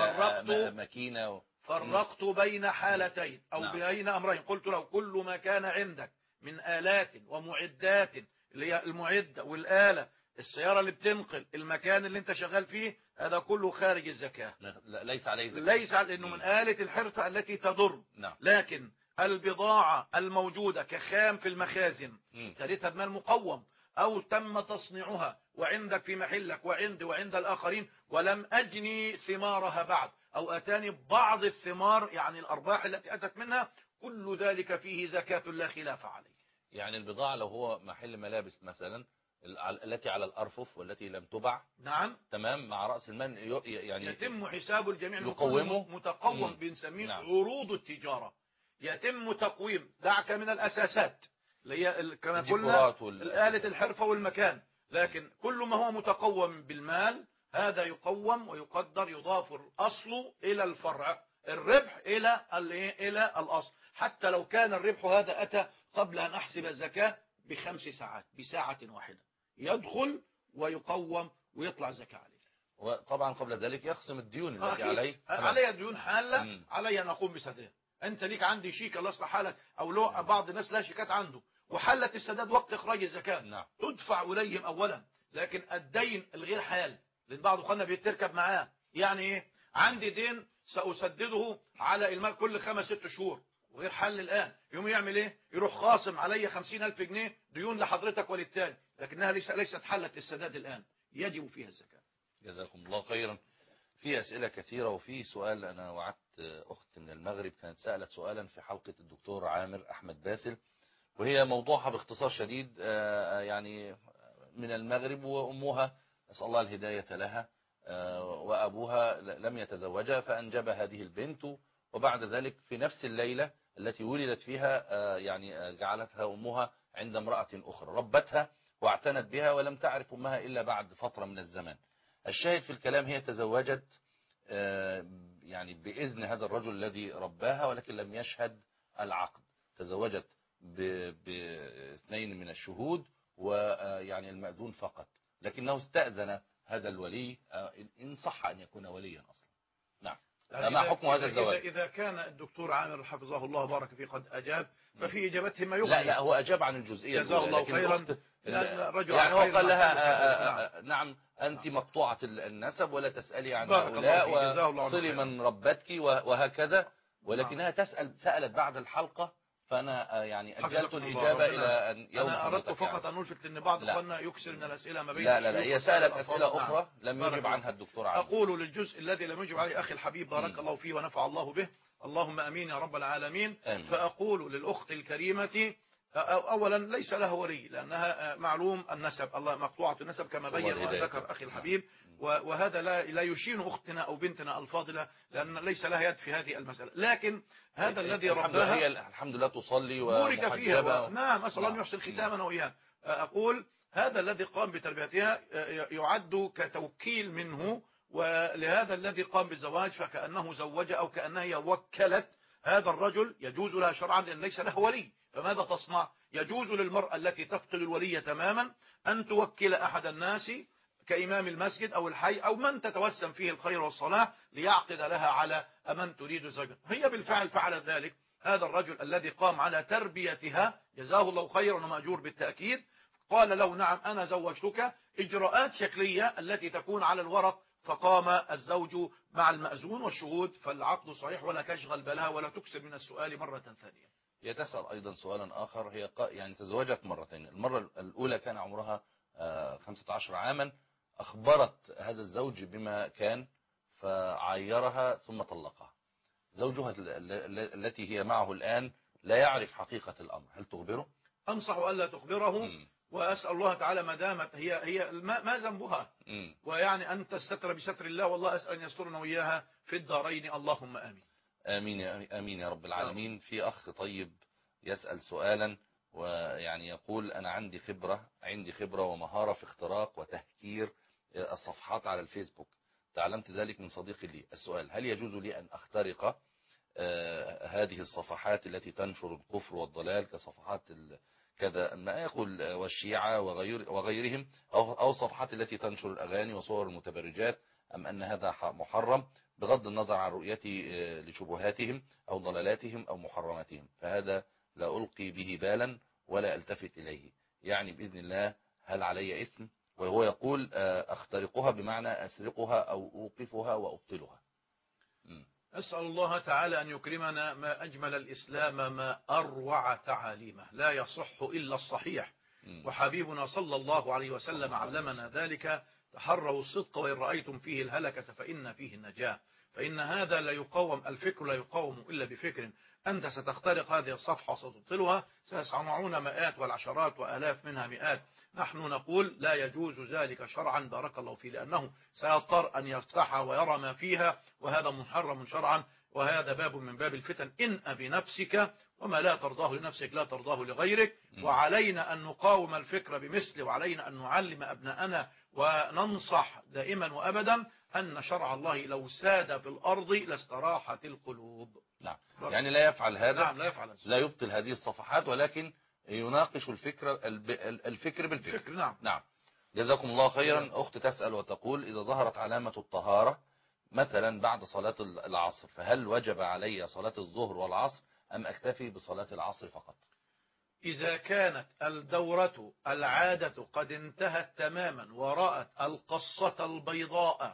وإلى ماكينة فرقت بين حالتين أو بين أمرين. قلت لو كل ما كان عندك من آلات ومعدات، اللي هي المعدة والآلة، السيارة اللي بتنقل، المكان اللي انت شغال فيه، هذا كله خارج الزكاة، ليس عليه زكاة، ليس عليه، لأنه من آلة الحرفة التي تضر. لكن البضاعة الموجودة كخام في المخازن اشتريتها بمال مقوم أو تم تصنيعها وعندك في محلك وعند الآخرين ولم أجني ثمارها بعد، أو أتاني بعض الثمار يعني الأرباح التي أتت منها، كل ذلك فيه زكاة لا خلاف عليه. يعني البضاعة لو هو محل ملابس مثلا التي على الأرفف والتي لم تباع، نعم، تمام، مع رأس المال يعني يتم حساب الجميع، يقومه متقوم، بنسميه عروض التجارة، يتم تقويم. دعك من الأساسات اللي هي كما قلنا الآلة الحرفة والمكان، لكن كل ما هو متقوم بالمال هذا يقوم ويقدر، يضاف الأصل إلى الفرع، الربح إلى الأصل. حتى لو كان الربح هذا أتى قبل أن أحسب الزكاة ب5 ساعات، بساعة واحدة يدخل ويقوم ويطلع الزكاة عليه. وطبعا قبل ذلك يخصم الديون التي عليه. علي ديون حالة، علي أن أقوم بسدادها. أنت ليك عندي شيك الله يصلح حالك، أو له بعض الناس لا شيكات عنده وحلت السداد وقت إخراج الزكاة، تدفع إليهم أولا. لكن الدين الغير حال، لأن بعض أخواننا بيتركب معاه، يعني إيه؟ عندي دين سأسدده على المال كل 5-6 شهور وغير حل الآن، يوم يعمل إيه؟ يروح خاصم علي 50,000 جنيه ديون لحضرتك وللتاني، لكنها ليست حلت السداد الآن، يجب فيها الزكاة. جزاكم الله خيرا. في أسئلة كثيرة، وفي سؤال أنا وعدت أخت من المغرب كانت سألت سؤالا في حلقة الدكتور عامر أحمد باسل، وهي موضوعها باختصار شديد يعني من المغرب، وأمها نسأل الله الهداية لها، وأبوها لم يتزوجها فأنجب هذه البنت، وبعد ذلك في نفس الليلة التي ولدت فيها يعني جعلتها أمها عند امرأة أخرى، ربتها واعتنت بها ولم تعرف أمها إلا بعد فترة من الزمان. الشاهد في الكلام هي تزوجت يعني بإذن هذا الرجل الذي رباها، ولكن لم يشهد العقد، تزوجت باثنين من الشهود ويعني المأذون فقط، لكنه استأذن هذا الولي إن صح أن يكون وليا أصلا. نعم، ما حكم هذا الزواج؟ إذا كان الدكتور عامر حفظه الله بارك فيه قد أجاب، ففي إجابته ما يغني. لا هو أجاب عن الجزئية، جزاه الله خيرا. يعني هو قال لها نعم أنت مقطوعة النسب ولا تسألي عن هؤلاء وصلي من ربتك وهكذا، ولكنها سألت بعد الحلقة، فأنا يعني أجلت الإجابة إلى أن يوم. أنا أردت فقط أن ألفت لأن بعض أخواننا يكسر من الأسئلة ما بين لا هي سألت أسئلة أخرى لم يجب عنها الدكتور عامر. أقول للجزء الذي لم يجب عليه أخي الحبيب بارك الله فيه ونفع الله به، اللهم أمين يا رب العالمين. آمين. فأقول للأخت الكريمة أولا ليس له ولي، لأنها معلوم النسب، الله مقطوعة النسب كما بين وذكر أخي الحبيب، وهذا لا يشين أختنا أو بنتنا الفاضلة، لأن ليس لها يد في هذه المسألة. لكن هذا الذي رباها هي الحمد لله تصلي بورك فيها نعم أسأل الله أن يحسن ختامنا وإياه. أقول هذا الذي قام بتربيتها يعد كتوكيل منه، ولهذا الذي قام بالزواج فكأنه زوج أو كأنها هي وكلت هذا الرجل. يجوز لها شرعا لأن ليس له ولي، فماذا تصنع؟ يجوز للمرأة التي تفقد الولي تماما أن توكل أحد الناس كإمام المسجد أو الحي أو من تتوسم فيه الخير والصلاح ليعقد لها على من تريد زوجها. هي بالفعل فعلت ذلك. هذا الرجل الذي قام على تربيتها جزاه الله خيرا ومأجور بالتأكيد، قال له نعم أنا زوجتك، إجراءات شكلية التي تكون على الورق، فقام الزوج مع المأذون والشهود، فالعقد صحيح ولا تشغل بالها ولا تكسر من السؤال مرة ثانية. هي تسأل أيضا سؤالا آخر. هي يعني تزوجت مرتين، المرة الأولى كان عمرها 15 عاما، أخبرت هذا الزوج بما كان فعيرها ثم طلقها. زوجها التي هي معه الآن لا يعرف حقيقة الأمر، هل تخبره؟ أنصح ألا تخبره، وأسأل الله تعالى ما دامت هي ما ذنبها، ويعني أن تستتر بستر الله، والله أسأل أن يسترنا وإياها في الدارين، اللهم آمين. آمين يا رب العالمين. في أخ طيب يسأل سؤالا ويعني يقول أنا عندي خبرة ومهارة في اختراق وتهكير الصفحات على الفيسبوك، تعلمت ذلك من صديقي لي. السؤال: هل يجوز لي أن أخترق هذه الصفحات التي تنشر الكفر والضلال كصفحات كذا ما يقول والشيعة وغيرهم، أو الصفحات التي تنشر الأغاني وصور المتبرجات، أم أن هذا محرم بغض النظر عن رؤيتي لشبهاتهم أو ضلالاتهم أو محرماتهم؟ فهذا لا ألقي به بالا ولا ألتفت إليه، يعني بإذن الله هل علي إثم؟ وهو يقول أخترقها بمعنى أسرقها أو أوقفها وأبطلها. أسأل الله تعالى أن يكرمنا. ما أجمل الإسلام، ما أروع تعاليمه، لا يصح إلا الصحيح، وحبيبنا صلى الله عليه وسلم علمنا ذلك: تحروا الصدق وإن رأيتم فيه الهلكة فإن فيه النجاة. فإن هذا لا يقاوم، الفكر لا يقاوم إلا بفكر. أنت ستخترق هذه الصفحة وستبطلها، سيسمعون مئات والعشرات وآلاف منها مئات. نحن نقول لا يجوز ذلك شرعا، بارك الله فيه، لأنه سيضطر أن يفتحها ويرى ما فيها، وهذا محرم شرعا، وهذا باب من باب الفتن. إن بنفسك، وما لا ترضاه لنفسك لا ترضاه لغيرك. وعلينا أن نقاوم الفكر بمثله، وعلينا أن نعلم أبناءنا وننصح دائما وأبدا أن شرع الله لو ساد في الأرض لاستراحت القلوب. نعم، يعني لا يفعل هذا. نعم، لا يفعل هذا. لا يبطل هذه الصفحات، ولكن يناقش الفكر بالفكر. نعم. جزاكم الله خيرا. أخت تسأل وتقول: إذا ظهرت علامة الطهارة مثلا بعد صلاة العصر، فهل وجب علي صلاة الظهر والعصر أم أكتفي بصلاة العصر فقط؟ إذا كانت الدورة العادة قد انتهت تماما ورأت القصة البيضاء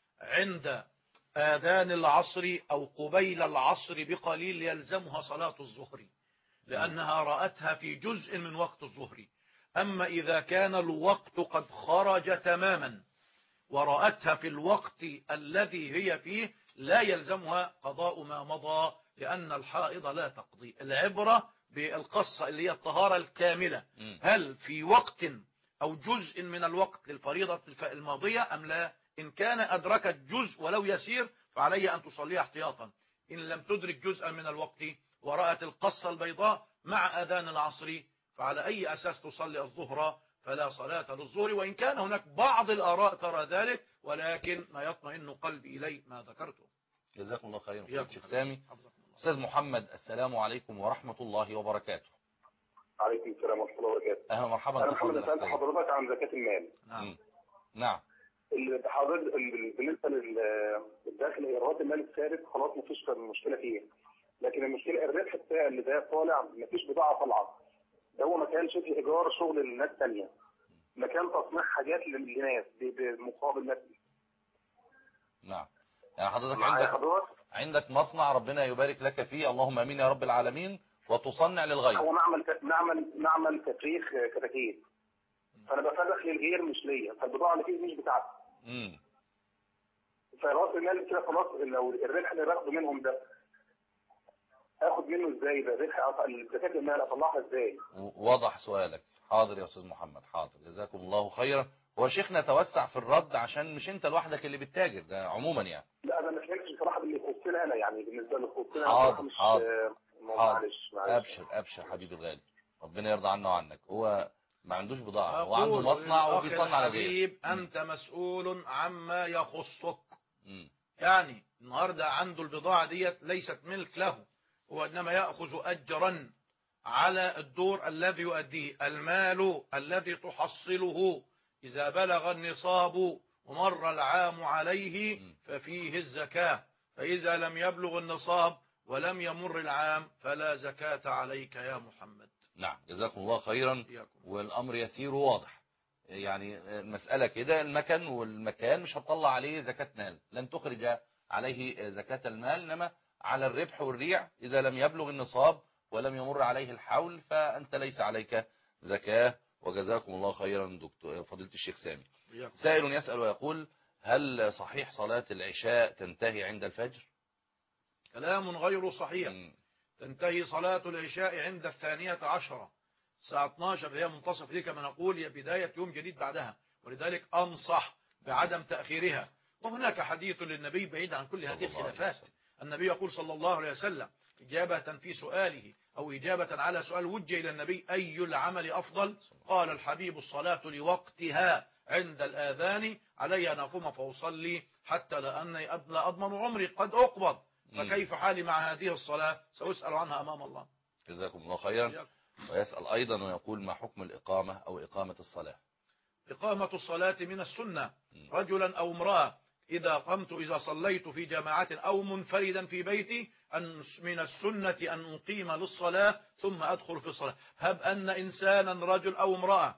عند آذان العصر أو قبيل العصر بقليل يلزمها صلاة الظهر، لأنها رأتها في جزء من وقت الظهر. أما إذا كان الوقت قد خرج تماما ورأتها في الوقت الذي هي فيه لا يلزمها قضاء ما مضى، لأن الحائض لا تقضي. العبرة بالقصة اللي هي الطهارة الكاملة، هل في وقت أو جزء من الوقت للفريضة الماضية أم لا؟ إن كان أدركت جزء ولو يسير فعلي أن تصلي احتياطا. إن لم تدرك جزءا من الوقت ورأت القصة البيضاء مع أذان العصر، فعلى أي أساس تصلي الظهر؟ فلا صلاة للظهر، وإن كان هناك بعض الآراء ترى ذلك، ولكن ما يطمئن قلبي إليه ما ذكرته. جزاكم الله خيرا. شيخ سامي. أستاذ محمد، السلام عليكم ورحمة الله وبركاته. عليكم السلام ورحمة الله وبركاته. أهلا ومرحبا. أنا محمد سألت حضرتك عن زكاة المال. نعم. حضرتك بالنسبة للداخل إيرادات المال الثابت خلاص مفيش مشكلة فيه، لكن المشكلة الربح بتاع اللي ده طالع مفيش بضاعة طالعة. ده هو مكان شبه إيجار شغل للناس تانية، مكان تصنيع حاجات للناس بمقابل مادي. نعم. يعني حضرتك عندك مصنع ربنا يبارك لك فيه، اللهم امين يا رب العالمين، وتصنع للغير. هو معمل تفريخ كتاكيت، فانا بفرخ للغير مش ليا، فالبضاعه اللي فيه مش بتاعتي. فراس المال كده خلاص، لو الربح اللي باخده منهم ده اخد منه ازاي ده زكاه المال اطلعها ازاي؟ وضح سؤالك. حاضر يا استاذ محمد، حاضر، جزاكم الله خيرا. هو شيخنا توسع في الرد عشان مش انت لوحدك اللي بتتاجر، ده عموما يعني. لا انا ما فهمتش بصراحه باللي يخصني انا، يعني بالنسبه لي يخصني انا حاضر مش حاضر معلش. ابشر حبيبي الغالي، ربنا يرضى عنا وعنك. هو ما عندوش بضاعه، هو عنده مصنع وبيصنع لغيره. انت مسؤول عما يخصك. يعني النهارده عنده البضاعه ديت ليست ملك له، هو انما ياخذ اجرا على الدور الذي يؤديه. المال الذي تحصله إذا بلغ النصاب ومر العام عليه ففيه الزكاة، فإذا لم يبلغ النصاب ولم يمر العام فلا زكاة عليك يا محمد. نعم، جزاكم الله خيرا. والأمر يسير وواضح، يعني المسألة كده، المكان والمكان مش هتطلع عليه زكاة مال، لن تخرج عليه زكاة المال، إنما على الربح والريع إذا لم يبلغ النصاب ولم يمر عليه الحول فأنت ليس عليك زكاة. وجزاكم الله خيرا دكتور فضيلة الشيخ سامي. سائل يسأل ويقول: هل صحيح صلاة العشاء تنتهي عند الفجر؟ كلام غير صحيح. تنتهي صلاة العشاء عند 12 الساعة 12 اللي هي منتصف ليه كما نقول، هي بداية يوم جديد بعدها، ولذلك أنصح بعدم تأخيرها. وهناك حديث للنبي بعيد عن كل هذه الخلافات. النبي يقول صلى الله عليه وسلم إجابة في سؤاله أو إجابة على سؤال وجه إلى النبي: أي العمل أفضل؟ قال الحبيب: الصلاة لوقتها عند الآذان، علي أن أقوم فأصلي حتى لا أضمن عمري قد أقبض، فكيف حالي مع هذه الصلاة؟ سأسأل عنها أمام الله. جزاكم الله خيرا. ويسأل أيضا ويقول: ما حكم الإقامة أو إقامة الصلاة؟ إقامة الصلاة من السنة، رجلا أو امرأة إذا صليت في جماعة أو منفردا في بيتي أن من السنة أن أقيم للصلاة ثم أدخل في الصلاة. هب أن إنسانا رجل أو امرأة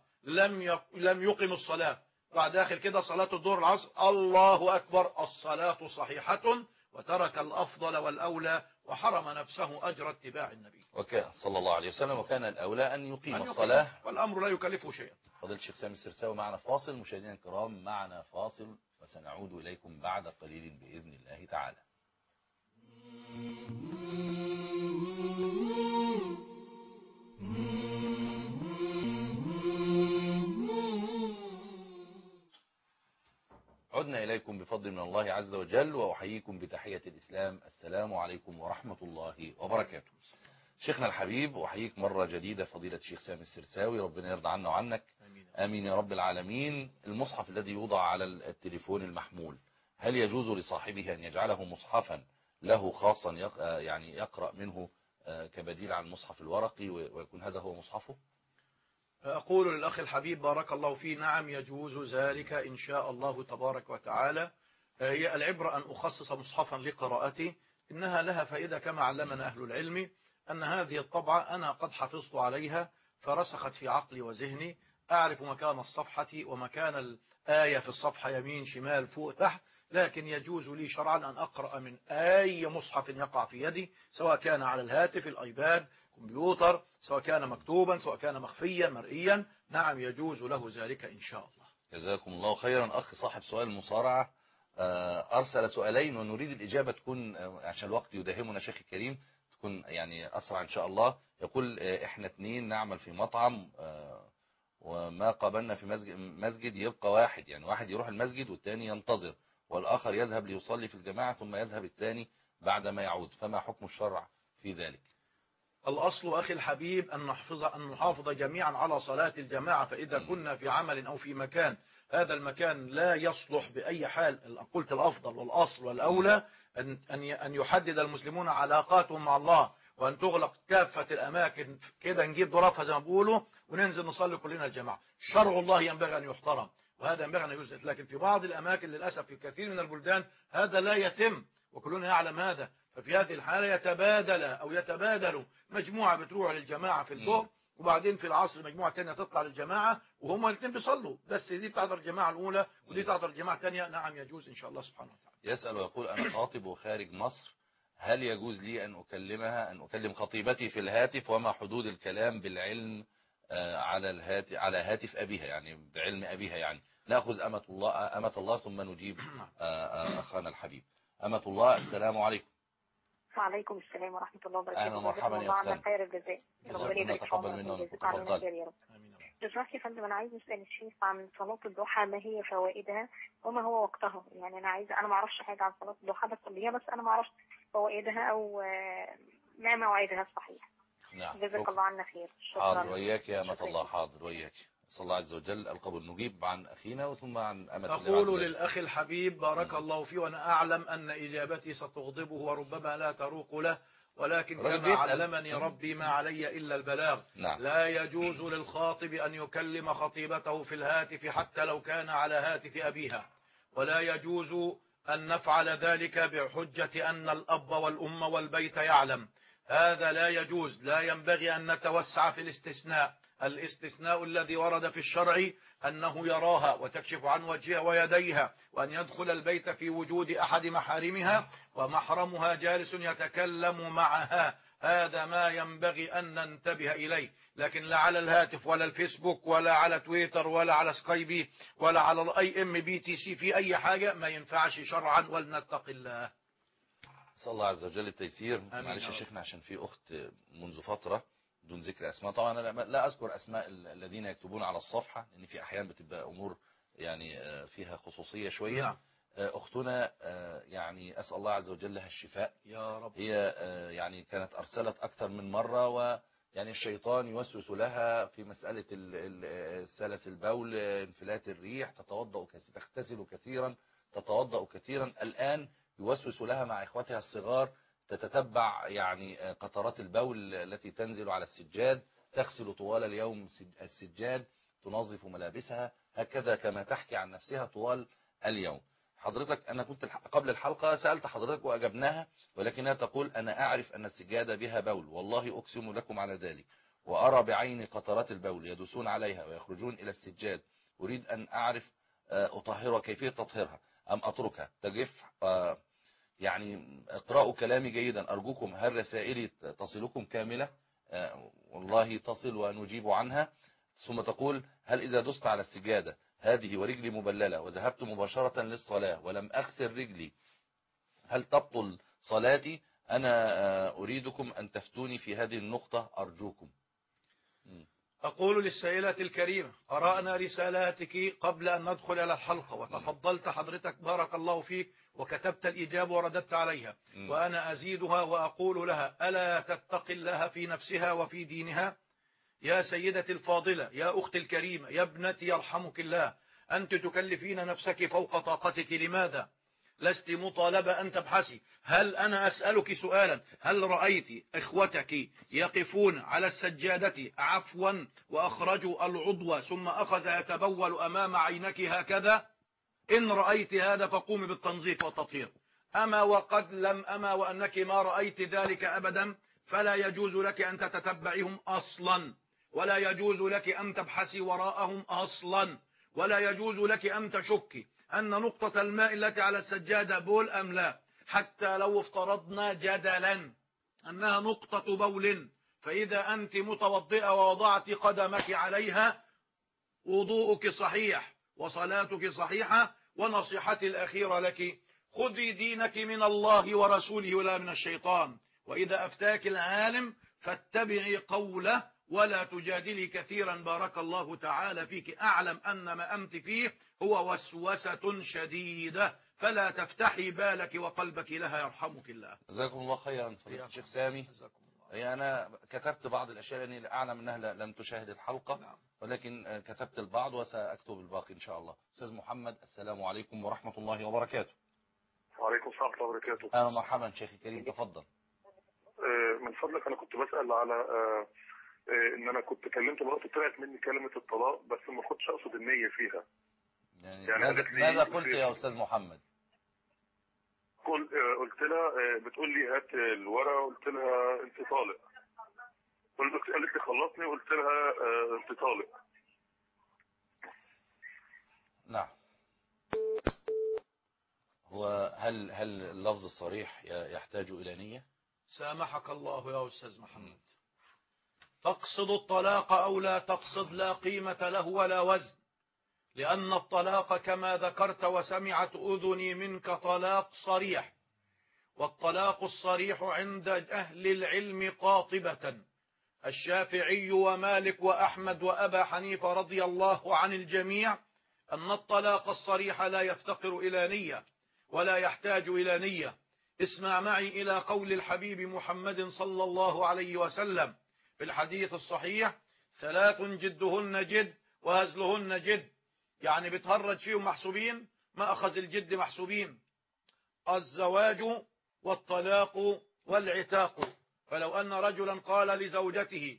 لم يقم الصلاة، بعد داخل كده صلاة الظهر العصر، الله أكبر، الصلاة صحيحة، وترك الأفضل والأولى وحرم نفسه أجر اتباع النبي. وكان صلى الله عليه وسلم وكان الأولى أن يقيم الصلاة، والأمر لا يكلفه شيئا. فضيلة الشيخ سامي السرساوي معنا فاصل. مشاهدينا الكرام معنا فاصل وسنعود إليكم بعد قليل بإذن الله تعالى. عدنا إليكم بفضل من الله عز وجل، وأحييكم بتحية الإسلام: السلام عليكم ورحمة الله وبركاته. شيخنا الحبيب، أحييك مرة جديدة فضيلة الشيخ سامي السرساوي، ربنا يرضى عنا وعنك. آمين يا رب العالمين. المصحف الذي يوضع على التليفون المحمول، هل يجوز لصاحبه أن يجعله مصحفا له خاصا يعني يقرأ منه كبديل عن المصحف الورقي ويكون هذا هو مصحفه؟ أقول للأخ الحبيب بارك الله فيه: نعم يجوز ذلك إن شاء الله تبارك وتعالى. هي العبرة أن أخصص مصحفا لقراءته، إنها لها فائدة كما علمنا أهل العلم، أن هذه الطبعة أنا قد حفظت عليها فرسخت في عقلي وذهني، أعرف مكان الصفحة ومكان الآية في الصفحة، يمين شمال فوق تحت، لكن يجوز لي شرعا أن أقرأ من أي مصحف يقع في يدي، سواء كان على الهاتف، الآيباد، كمبيوتر، سواء كان مكتوبا سواء كان مخفيا مرئيا. نعم يجوز له ذلك إن شاء الله. جزاكم الله خيرا. أخ صاحب سؤال المصارعة أرسل سؤالين ونريد الإجابة تكون عشان الوقت يداهمنا شيخ الكريم تكون يعني أسرع إن شاء الله. يقول: إحنا 2 نعمل في مطعم وما قابلنا في مسجد يبقى واحد، يعني واحد يروح المسجد والتاني ينتظر، والآخر يذهب ليصلي في الجماعة ثم يذهب الثاني بعد ما يعود، فما حكم الشرع في ذلك؟ الأصل أخي الحبيب أن نحافظ جميعا على صلاة الجماعة، فإذا كنا في عمل أو في مكان هذا المكان لا يصلح بأي حال، قلت الأفضل والأصل والأولى أن يحدد المسلمون علاقاتهم مع الله، وأن تغلق كافة الأماكن كده، نجيب ظرافها زي ما بيقولوا وننزل نصلي كلنا الجماعة. شرع الله ينبغي أن يحترم وهذا ينبغي أن يجزئ، لكن في بعض الأماكن للأسف في كثير من البلدان هذا لا يتم وكلنا يعلم هذا. ففي هذه الحالة يتبادلوا، مجموعة بتروح للجماعة في الظهر وبعدين في العصر مجموعة تانية تطلع للجماعة وهم الاثنين بيصلوا، بس دي تحضر الجماعة الأولى ودي تحضر الجماعة الثانية. نعم يجوز إن شاء الله سبحانه وتعالى. يسأل ويقول: أنا خاطب وخارج مصر، هل يجوز لي أن أكلم خطيبتي في الهاتف، وما حدود الكلام بالعلم على هاتف أبيها، يعني بعلم أبيها، يعني نأخذ أمة الله ثم نجيب أخانا الحبيب. أمة الله: السلام عليكم. وعليكم السلام ورحمة الله وبركاته. أهلا ومرحبا يا أختنا. خير الجزاء. ربنا يتقبل منا ومنكم. تفضل. يا رب. دلوقتي يا فندم أنا عايز أسأل الشيخ عن صلاة الضحى، ما هي فوائدها وما هو وقتها؟ يعني أنا ما أعرفش حاجة عن صلاة الضحى، بس أنا ما أعرفش فوائدها أو ما موعدها الصحيح. نعم. جزاك الله عنا خير. حاضر وياك يا أمة الله. حاضر وياك. صلى الله عز وجل القبول. نجيب عن أخينا وثم عن أمة الله. أقول للأخ الحبيب بارك الله فيه، وأنا أعلم أن إجابتي ستغضبه وربما لا تروق له، ولكن كما علمني ربي ما علي إلا البلاغ. نعم. لا يجوز للخاطب أن يكلم خطيبته في الهاتف حتى لو كان على هاتف أبيها، ولا يجوز أن نفعل ذلك بحجة أن الأب والأم والبيت يعلم. هذا لا يجوز. لا ينبغي أن نتوسع في الاستثناء. الاستثناء الذي ورد في الشرع أنه يراها وتكشف عن وجهها ويديها، وأن يدخل البيت في وجود أحد محارمها ومحرمها جالس يتكلم معها. هذا ما ينبغي أن ننتبه إليه، لكن لا على الهاتف ولا الفيسبوك ولا على تويتر ولا على سكايبي ولا على IMBTC في أي حاجة ما ينفعش شرعا، ولنتق الله. صلى الله عز وجل التيسير. معلش يا شيخنا عشان في أخت منذ فترة دون ذكر أسماء، طبعا أنا لا أذكر أسماء الذين يكتبون على الصفحة لأن في أحيان بتبقى أمور يعني فيها خصوصية شوية. نعم. أختنا يعني أسأل الله عز وجل لها الشفاء يا رب. هي يعني كانت أرسلت أكثر من مرة، ويعني الشيطان يوسوس لها في مسألة سلس البول، انفلات الريح، تغتسل كثيرا، تتوضأ كثيرا. الآن يوسوس لها مع إخوتها الصغار، تتتبع يعني قطرات البول التي تنزل على السجاد، تغسل طوال اليوم السجاد، تنظف ملابسها، هكذا كما تحكي عن نفسها طوال اليوم. حضرتك أنا كنت قبل الحلقة سألت حضرتك وأجبناها، ولكنها تقول أنا أعرف أن السجادة بها بول، والله أقسم لكم على ذلك، وأرى بعيني قطرات البول يدوسون عليها ويخرجون إلى السجاد. أريد أن أعرف أطهرها، كيفية تطهيرها أم أتركها تجف؟ يعني اقرأوا كلامي جيدا أرجوكم. هل رسائلي تصلكم كاملة؟ والله تصل ونجيب عنها. ثم تقول هل إذا دست على السجادة هذه ورجلي مبللة وذهبت مباشرة للصلاة ولم أغسل رجلي هل تبطل صلاتي؟ أنا أريدكم أن تفتوني في هذه النقطة أرجوكم. أقول للسائلة الكريمة قرأنا رسالاتك قبل أن ندخل إلى الحلقة، وتفضلت حضرتك بارك الله فيك وكتبت الإجابة ورددت عليها، وأنا أزيدها وأقول لها ألا تتقي الله في نفسها وفي دينها؟ يا سيدتي الفاضلة، يا أختي الكريمة، يا ابنتي يرحمك الله، أنت تكلفين نفسك فوق طاقتك. لماذا؟ لست مطالبة أن تبحثي. هل أنا أسألك سؤالا، هل رأيت إخوتك يقفون على السجادة عفوا وأخرجوا العضو ثم أخذ يتبول أمام عينك هكذا؟ إن رأيت هذا فقومي بالتنظيف والتطهير. أما وأنك ما رأيت ذلك أبدا، فلا يجوز لك أن تتتبعهم أصلا، ولا يجوز لك أن تبحثي وراءهم أصلا، ولا يجوز لك أن تشكي أن نقطة الماء التي على السجادة بول أم لا. حتى لو افترضنا جدلا أنها نقطة بول، فإذا أنت متوضئة ووضعت قدمك عليها وضوءك صحيح وصلاتك صحيحة. ونصيحتي الأخيرة لك، خذي دينك من الله ورسوله ولا من الشيطان، وإذا أفتاك العالم فاتبعي قوله ولا تجادلي كثيرا بارك الله تعالى فيك. أعلم أن ما أنت فيه هو وسوسة شديدة، فلا تفتحي بالك وقلبك لها يرحمك الله. جزاكم الله خيرا فضيلة الشيخ سامي. أنا كتبت بعض الأشياء لأني أعلم أنها لم تشاهد الحلقة، ولكن كتبت البعض وسأكتب الباقي إن شاء الله. أستاذ محمد السلام عليكم ورحمة الله وبركاته. وعليكم السلام ورحمة الله وبركاته. أهلا مرحبا شيخي الكريم تفضل. من فضلك أنا كنت بسأل على إن أنا كنت كلمت مراتي طلعت مني كلمة الطلاق، بس ما كنتش أقصد النية فيها. يعني ماذا قلت يا أستاذ محمد؟ قلت لها بتقول لي هات الورقة، قلت لها أنت طالق. قالت لي خلصني، قلت لها أنت طالق. نعم. هو هل اللفظ الصريح يحتاج إلى نية؟ سامحك الله يا أستاذ محمد. تقصد الطلاق أو لا تقصد لا قيمة له ولا وزن، لأن الطلاق كما ذكرت وسمعت أذني منك طلاق صريح، والطلاق الصريح عند أهل العلم قاطبة الشافعي ومالك وأحمد وأبا حنيفة رضي الله عن الجميع أن الطلاق الصريح لا يفتقر إلى نية ولا يحتاج إلى نية. اسمع معي إلى قول الحبيب محمد صلى الله عليه وسلم في الحديث الصحيح: 3 جدهن جد وهزلهن جد. يعني بتهرج شيء محسوبين، ما أخذ الجد محسوبين: الزواج والطلاق والعتاق. فلو أن رجلا قال لزوجته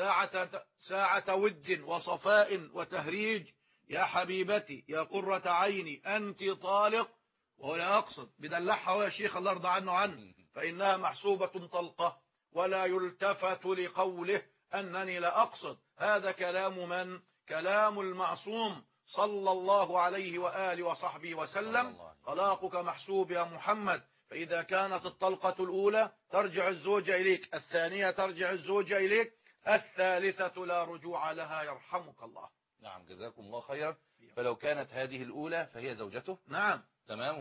ساعة ود وصفاء وتهريج: يا حبيبتي يا قرة عيني أنت طالق، وهو لا يقصد بدلعها ويا شيخ الله يرضى عنه فإنها محسوبة طلقة، ولا يلتفت لقوله أنني لا أقصد. هذا كلام من؟ كلام المعصوم صلى الله عليه وآله وصحبه وسلم: طلاقك محسوب يا محمد. فإذا كانت الطلقة الأولى ترجع الزوجة إليك، الثانية ترجع الزوجة إليك، الثالثة لا رجوع لها يرحمك الله. نعم جزاكم الله خيرا. فلو كانت هذه الأولى فهي زوجته. نعم تمام.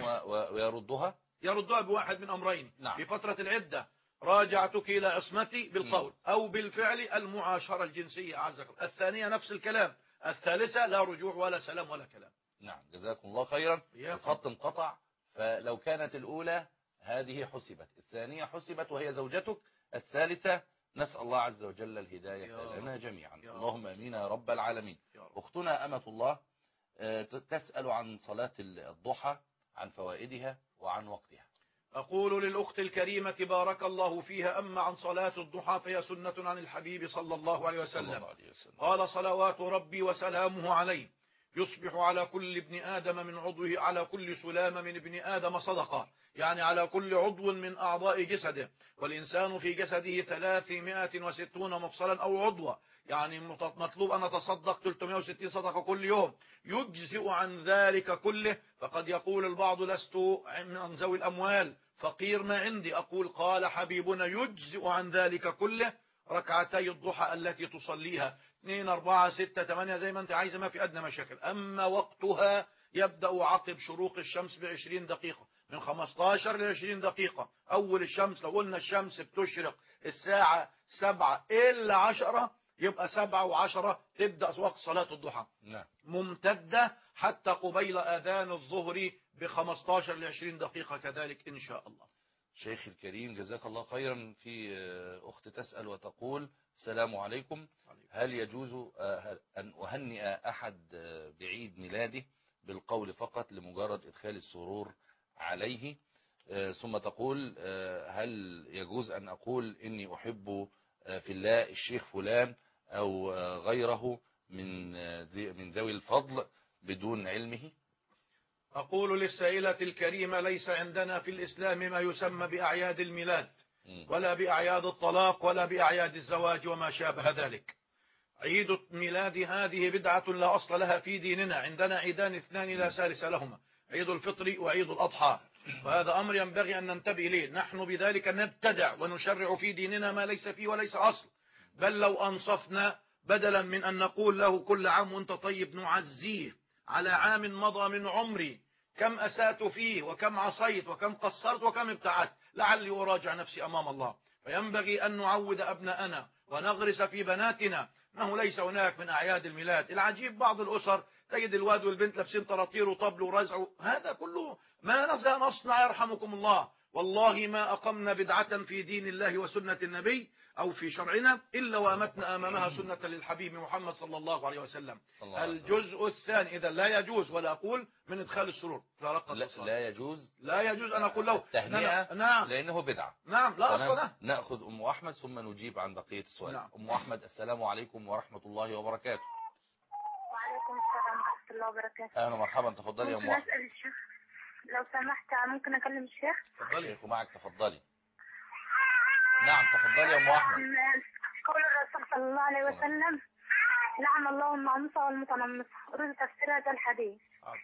ويردها بواحد من أمرين. نعم. في فترة العدة: راجعتك إلى عصمتي بالقول أو بالفعل، المعاشرة الجنسية عزكم. الثانية نفس الكلام. الثالثة لا رجوع ولا سلام ولا كلام. نعم جزاكم الله خيرا. الخط انقطع. فلو كانت الأولى هذه حسبت، الثانية حسبت وهي زوجتك، الثالثة نسأل الله عز وجل الهداية لنا جميعا. اللهم امين يا رب العالمين. أختنا أمة الله تسأل عن صلاة الضحى، عن فوائدها وعن وقتها. أقول للأخت الكريمة بارك الله فيها: أما عن صلاة الضحى فهي سنة عن الحبيب صلى الله عليه وسلم. قال صلوات ربي وسلامه عليه: يصبح على كل ابن آدم من عضوه، على كل سلامة من ابن آدم صدقة، يعني على كل عضو من أعضاء جسده، والإنسان في جسده 360 مفصلا أو عضوا، يعني مطلوب أن أتصدق 360 صدقة كل يوم. يجزئ عن ذلك كله. فقد يقول البعض: لست من ذوي الأموال، فقير ما عندي. أقول: قال حبيبنا: يجزئ عن ذلك كله ركعتي الضحى التي تصليها 2 4 6 8 زي ما انت عايزه، ما في أدنى مشاكل. أما وقتها يبدأ عقب شروق الشمس ب20 دقيقة، من 15 ل20 دقيقة. أول الشمس لو قلنا الشمس بتشرق الساعة 7 إلا 10، يبقى 7 و10 تبدأ وقت صلاة الضحى. نعم. ممتدة حتى قبيل أذان الظهر ب15 ل20 دقيقة كذلك إن شاء الله. شيخ الكريم جزاك الله خيرا. في أخت تسأل وتقول: السلام عليكم، هل يجوز أن أهنئ أحد بعيد ميلاده بالقول فقط لمجرد إدخال السرور عليه؟ ثم تقول: هل يجوز أن أقول إني أحب في الله الشيخ فلان أو غيره من ذوي الفضل بدون علمه؟ أقول للسائلة الكريمة: ليس عندنا في الإسلام ما يسمى بأعياد الميلاد، ولا بأعياد الطلاق، ولا بأعياد الزواج وما شابه ذلك. عيد الميلاد هذه بدعة لا أصل لها في ديننا. عندنا عيدان 2 لا ثالث لهما: عيد الفطر وعيد الأضحى. وهذا أمر ينبغي أن ننتبه إليه. نحن بذلك نبتدع ونشرع في ديننا ما ليس فيه وليس أصل. بل لو أنصفنا، بدلا من أن نقول له كل عام وانت طيب، نعزيه على عام مضى من عمري، كم أسأت فيه وكم عصيت وكم قصرت وكم ابتعدت، لعلي أراجع نفسي أمام الله. فينبغي أن نعود أبناءنا ونغرس في بناتنا أنه ليس هناك من أعياد الميلاد. العجيب بعض الأسر تجد الواد والبنت لابسين طراطير وطبل ورزع، هذا كله ما نصنع يرحمكم الله. والله ما أقمنا بدعة في دين الله وسنة النبي أو في شرعنا إلا وأمتنا أمامها سنة للحبيب محمد صلى الله عليه وسلم. الجزء الثاني: إذا لا يجوز، ولا أقول من إدخال السرور، لا يجوز أن أقول له التهنئة. نعم، لأنه بدعة. نعم، لا أصل له. نأخذ أم أحمد ثم نجيب عن بقية السؤال. نعم. أم أحمد: السلام عليكم ورحمة الله وبركاته. وعليكم السلام ورحمة الله وبركاته. أهلا ومرحبا، تفضلي يا أم أحمد. ممكن أسأل الشيخ لو سمحت؟ ممكن أكلم الشيخ؟ الشيخ معك، تفضلي. نعم تفضلي يا أم أحمد. قول الرسول صلى الله عليه وسلم: لعن الله النامصة والمتنمصة. أريد تفسير هذا الحديث.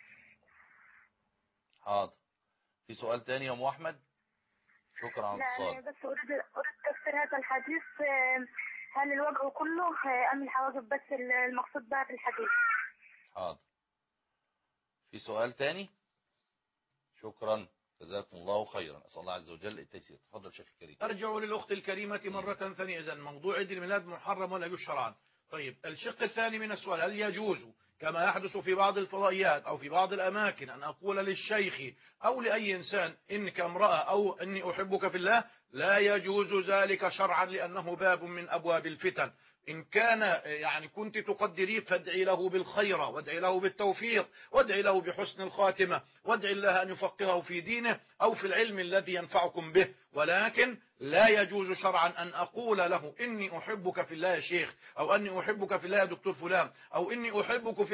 حاضر. في سؤال تاني يا أم أحمد؟ شكرا على الاتصال. لا، بس أريد تفسير هذا الحديث. هل الوجه كله أم الحواجب بس المقصود بها في الحديث؟ حاضر. في سؤال تاني؟ شكرا. جزاكم الله خيرا. أسأل الله عز وجل التيسير. تفضل شيخ الكريم. أرجع للأخت الكريمة مرة ثانية. إذن موضوع عيد الميلاد محرم ولا يجوز شرعا. طيب الشق الثاني من السؤال: هل يجوز كما يحدث في بعض الفضائيات أو في بعض الأماكن أن أقول للشيخ أو لأي إنسان إنك امرأة أو إني أحبك في الله؟ لا يجوز ذلك شرعا، لأنه باب من أبواب الفتن. إن كان يعني كنت تقدريه فادعي له بالخير، وادعي له بالتوفيق، وادعي له بحسن الخاتمة، وادعي الله أن يفقهه في دينه أو في العلم الذي ينفعكم به. ولكن لا يجوز شرعا أن أقول له إني أحبك في الله يا شيخ، أو أني أحبك في الله يا دكتور فلان، أو إني أحبك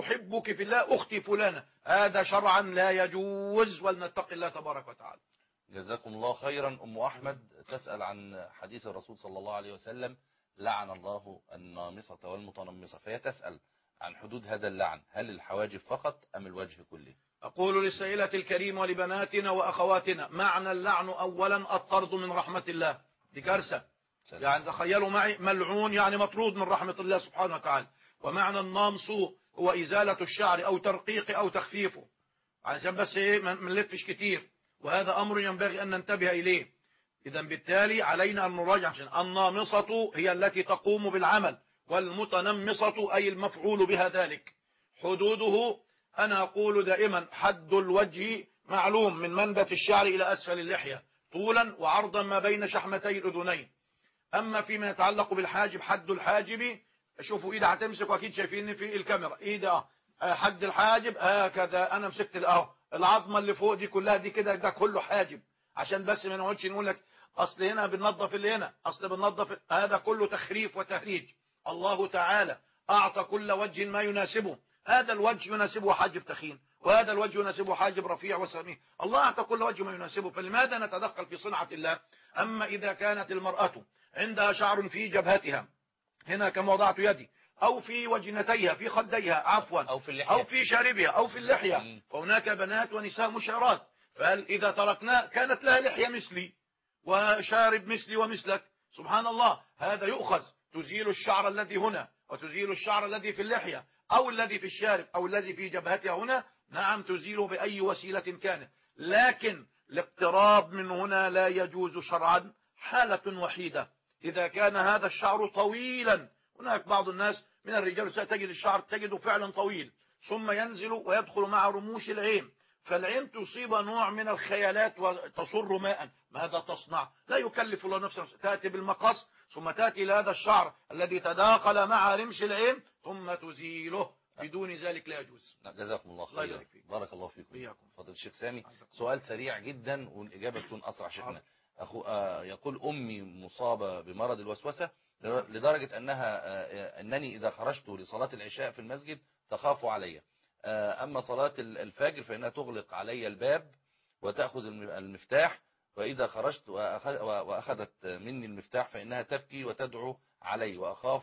في الله أختي فلانة. هذا شرعا لا يجوز، ولنتقي الله تبارك وتعالى. جزاكم الله خيرا. أم أحمد تسأل عن حديث الرسول صلى الله عليه وسلم: لعن الله النامصة والمتنمصة. فهي تسأل عن حدود هذا اللعن، هل الحواجب فقط أم الوجه كله؟ أقول للسائلة الكريمة ولبناتنا وأخواتنا: معنى اللعن أولا الطرد من رحمة الله، دي كارثة. يعني تخيلوا معي، ملعون يعني مطرود من رحمة الله سبحانه وتعالى. ومعنى النامص هو إزالة الشعر أو ترقيقه أو تخفيفه، عشان بس ما نلفش كتير، وهذا أمر ينبغي أن ننتبه إليه. إذا بالتالي علينا أن نراجع، عشان النامصة هي التي تقوم بالعمل، والمتنمصة أي المفعول بها ذلك. حدوده أنا أقول دائما: حد الوجه معلوم من منبت الشعر إلى أسفل اللحية، طولا وعرضا ما بين شحمتي الأذنين. أما فيما يتعلق بالحاجب، حد الحاجب، شوفوا إيدي هتمسك، وأكيد شايفيني في الكاميرا، إيدي حد الحاجب هكذا، أنا مسكت العظمة اللي فوق دي كلها، دي كده، ده كله حاجب، عشان بس ما نقعدش نقول لك أصل هنا بننظف اللي هنا، أصل بننظف، هذا كله تخريف وتهريج. الله تعالى أعطى كل وجه ما يناسبه. هذا الوجه يناسبه حاجب تخين، وهذا الوجه يناسبه حاجب رفيع وسميع. الله أعطى كل وجه ما يناسبه، فلماذا نتدخل في صنعة الله؟ أما إذا كانت المرأة عندها شعر في جبهتها هنا كما وضعت يدي، أو في وجنتيها، في خديها عفوا، أو في شاربها، أو في اللحية، فهناك بنات ونساء مشعرات، فإذا تركنا كانت لها لحية مثلي وشارب مثلي ومثلك، سبحان الله، هذا يؤخذ، تزيل الشعر الذي هنا، وتزيل الشعر الذي في اللحية، أو الذي في الشارب، أو الذي في جبهتها هنا، نعم تزيله بأي وسيلة كانت. لكن الاقتراب من هنا لا يجوز شرعا، حالة وحيدة، إذا كان هذا الشعر طويلا. هناك بعض الناس من الرجال ستجد الشعر تجده فعلا طويل، ثم ينزل ويدخل مع رموش العين، فالعين تصيب نوع من الخيالات وتصر ماء. ماذا تصنع؟ لا يكلف الله نفسا، تأتي بالمقص ثم تأتي لهذا الشعر الذي تداخل مع رمش العين ثم تزيله، بدون ذلك لا يجوز. جزاكم الله خيرا. بارك الله فيكم. فضل الشيخ سامي، سؤال سريع جدا والإجابة تكون أسرع. شيخنا يقول: أمي مصابة بمرض الوسوسة لدرجة أنني إذا خرجت لصلاة العشاء في المسجد تخاف علي، أما صلاة الفجر فإنها تغلق علي الباب وتأخذ المفتاح، وإذا خرجت وأخذت مني المفتاح فإنها تبكي وتدعو علي، وأخاف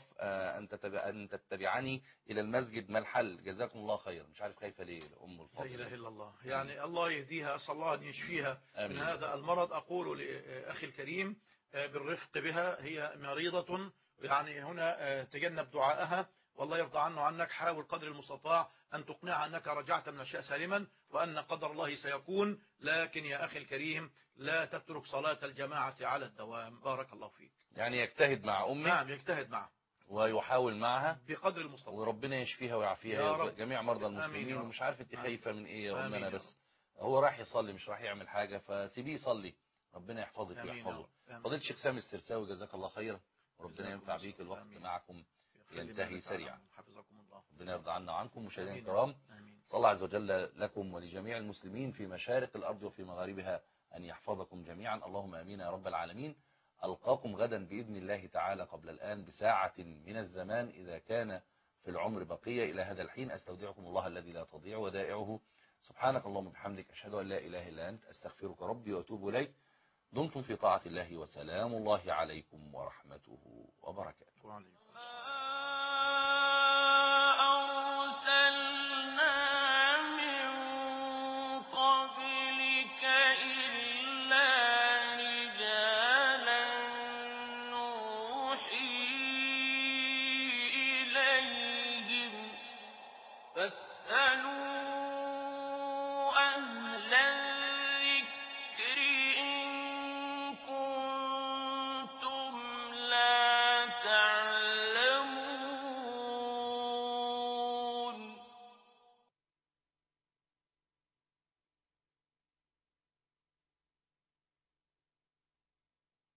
أن تتبعني إلى المسجد. ما الحل؟ جزاكم الله خيرا. مش عارف خايفة ليه أم الفضل. لا إله إلا الله، يعني الله يهديها، أسأل الله أن يشفيها من هذا المرض. أقول لأخي الكريم بالرفق بها، هي مريضة، يعني هنا تجنب دعائها، والله يرضى عنه عنك. حاول قدر المستطاع أن تقنعها أنك رجعت من الأشياء سالما، وأن قدر الله سيكون. لكن يا أخي الكريم لا تترك صلاة الجماعة على الدوام. بارك الله فيك. يعني يجتهد مع أمي. نعم يجتهد معها ويحاول معها بقدر المستطاع، وربنا يشفيها ويعافيها جميع مرضى المسلمين. ومش عارف انت خايفة من ايه يا أمنا، بس هو راح يصلي مش راح يعمل حاجة، فسيبيه يصلي، ربنا يحفظك ويحفظه. فضيلة الشيخ سامي السرساوي، جزاك الله خيرا، وربنا ينفع بيك. الوقت معكم ينتهي سريعا. حفظكم الله. ربنا يرضى عنا وعنكم. مشاهدينا الكرام، صلى الله عز وجل لكم ولجميع المسلمين في مشارق الأرض وفي مغاربها أن يحفظكم جميعا، اللهم آمين يا رب العالمين. ألقاكم غدا بإذن الله تعالى قبل الآن بساعة من الزمان إذا كان في العمر بقية. إلى هذا الحين أستودعكم الله الذي لا تضيع ودائعه. سبحانك اللهم وبحمدك، أشهد أن لا إله إلا أنت، أستغفرك ربي وأتوب إليك. دمتم في طاعة الله، وسلام الله عليكم ورحمته وبركاته.